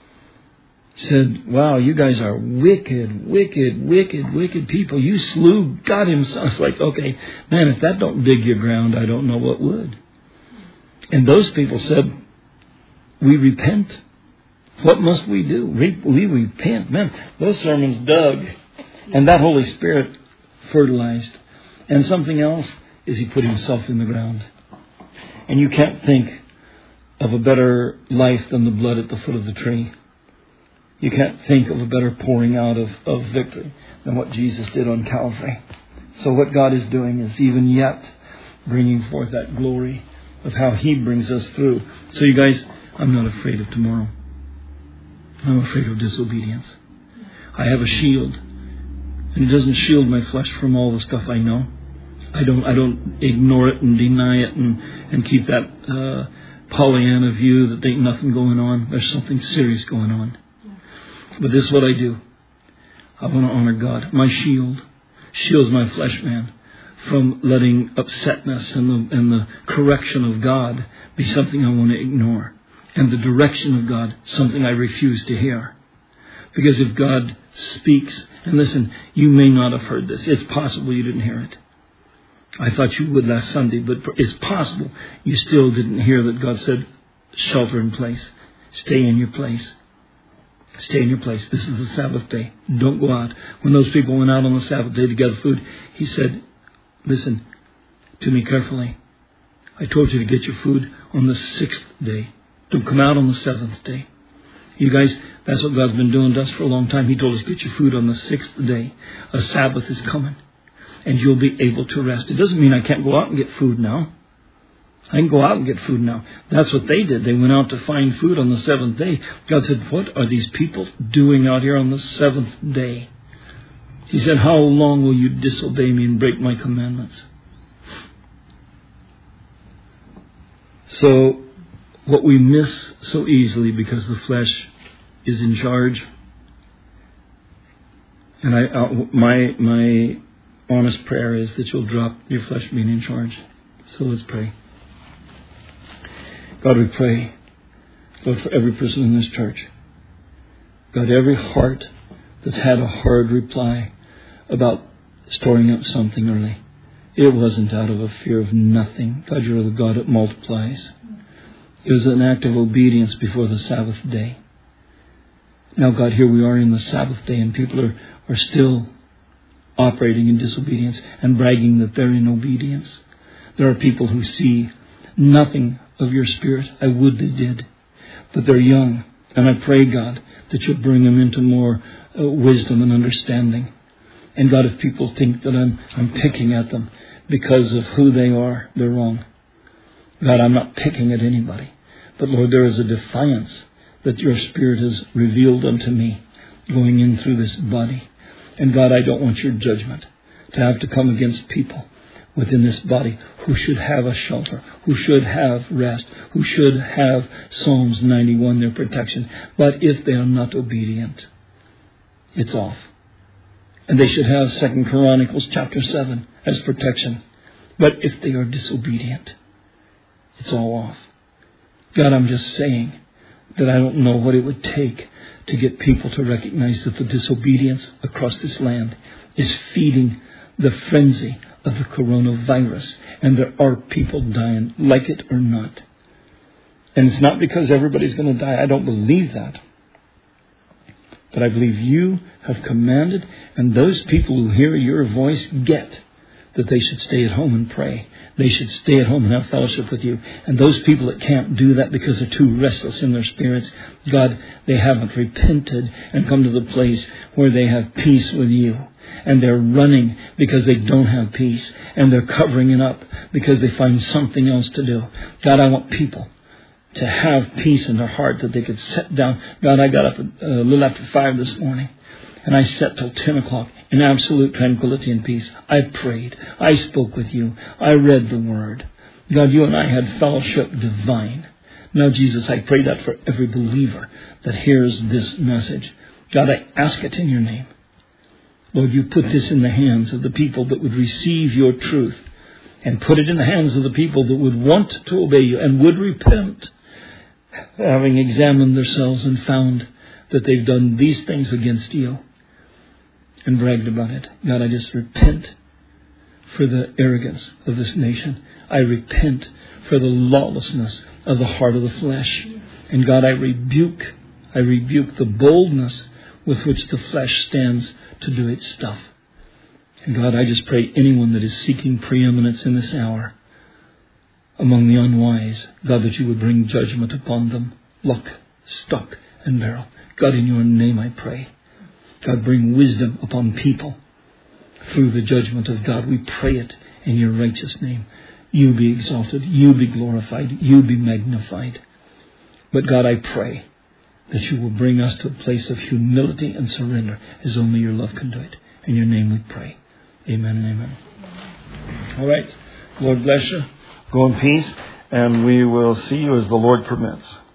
said, wow, you guys are wicked, wicked, wicked, wicked people. You slew God himself. It's like, okay, man, if that don't dig your ground, I don't know what would. And those people said, we repent. What must we do? We repent. Man, those sermons dug. And that Holy Spirit fertilized. And something else is he put himself in the ground. And you can't think of a better life than the blood at the foot of the tree. You can't think of a better pouring out of victory than what Jesus did on Calvary. So what God is doing is even yet bringing forth that glory of how he brings us through. So you guys, I'm not afraid of tomorrow. I'm afraid of disobedience. I have a shield. And it doesn't shield my flesh from all the stuff I know. I don't ignore it and deny it and keep that Pollyanna view that there ain't nothing going on. There's something serious going on. But this is what I do. I want to honor God. My shield shields my flesh man from letting upsetness and the correction of God be something I want to ignore. And the direction of God, something I refuse to hear. Because if God speaks, and listen, you may not have heard this. It's possible you didn't hear it. I thought you would last Sunday, but it's possible you still didn't hear that God said, shelter in place. Stay in your place. Stay in your place. This is the Sabbath day. Don't go out. When those people went out on the Sabbath day to gather food, he said, listen to me carefully. I told you to get your food on the 6th day. Don't come out on the 7th day. You guys, that's what God's been doing to us for a long time. He told us, get your food on the 6th day. A Sabbath is coming. And you'll be able to rest. It doesn't mean I can't go out and get food now. I can go out and get food now. That's what they did. They went out to find food on the 7th day. God said, what are these people doing out here on the 7th day? He said, how long will you disobey me and break my commandments? So, what we miss so easily because the flesh is in charge. And my honest prayer is that you'll drop your flesh being in charge. So let's pray. God, we pray, Lord, for every person in this church. God, every heart that's had a hard reply about storing up something early. It wasn't out of a fear of nothing. God, you're the God that multiplies. It was an act of obedience before the Sabbath day. Now, God, here we are in the Sabbath day, and people are still operating in disobedience and bragging that they're in obedience. There are people who see nothing of your Spirit. I would they did. But they're young. And I pray, God, that you'll bring them into more wisdom and understanding. And God, if people think that I'm picking at them because of who they are, they're wrong. God, I'm not picking at anybody. But Lord, there is a defiance that your Spirit has revealed unto me going in through this body. And God, I don't want your judgment to have to come against people within this body who should have a shelter, who should have rest, who should have Psalms 91, their protection. But if they are not obedient, it's off. And they should have 2 Chronicles chapter 7 as protection. But if they are disobedient, it's all off. God, I'm just saying that I don't know what it would take to get people to recognize that the disobedience across this land is feeding the frenzy of the coronavirus. And there are people dying, like it or not. And it's not because everybody's going to die. I don't believe that. But I believe you have commanded, and those people who hear your voice get that they should stay at home and pray. They should stay at home and have fellowship with you. And those people that can't do that because they're too restless in their spirits, God, they haven't repented and come to the place where they have peace with you. And they're running because they don't have peace. And they're covering it up because they find something else to do. God, I want people to have peace in their heart that they could sit down. God, I got up a little after 5 this morning. And I sat till 10 o'clock in absolute tranquility and peace. I prayed. I spoke with you. I read the Word. God, you and I had fellowship divine. Now, Jesus, I pray that for every believer that hears this message. God, I ask it in your name. Lord, you put this in the hands of the people that would receive your truth, and put it in the hands of the people that would want to obey you and would repent, having examined themselves and found that they've done these things against you and bragged about it. God, I just repent for the arrogance of this nation. I repent for the lawlessness of the heart of the flesh. And God, I rebuke the boldness with which the flesh stands to do its stuff. And God, I just pray anyone that is seeking preeminence in this hour among the unwise, God, that you would bring judgment upon them, lock, stock, and barrel. God, in your name I pray. God, bring wisdom upon people through the judgment of God. We pray it in your righteous name. You be exalted. You be glorified. You be magnified. But God, I pray that you will bring us to a place of humility and surrender as only your love can do it. In your name we pray. Amen and amen. All right. Lord bless you. Go in peace. And we will see you as the Lord permits.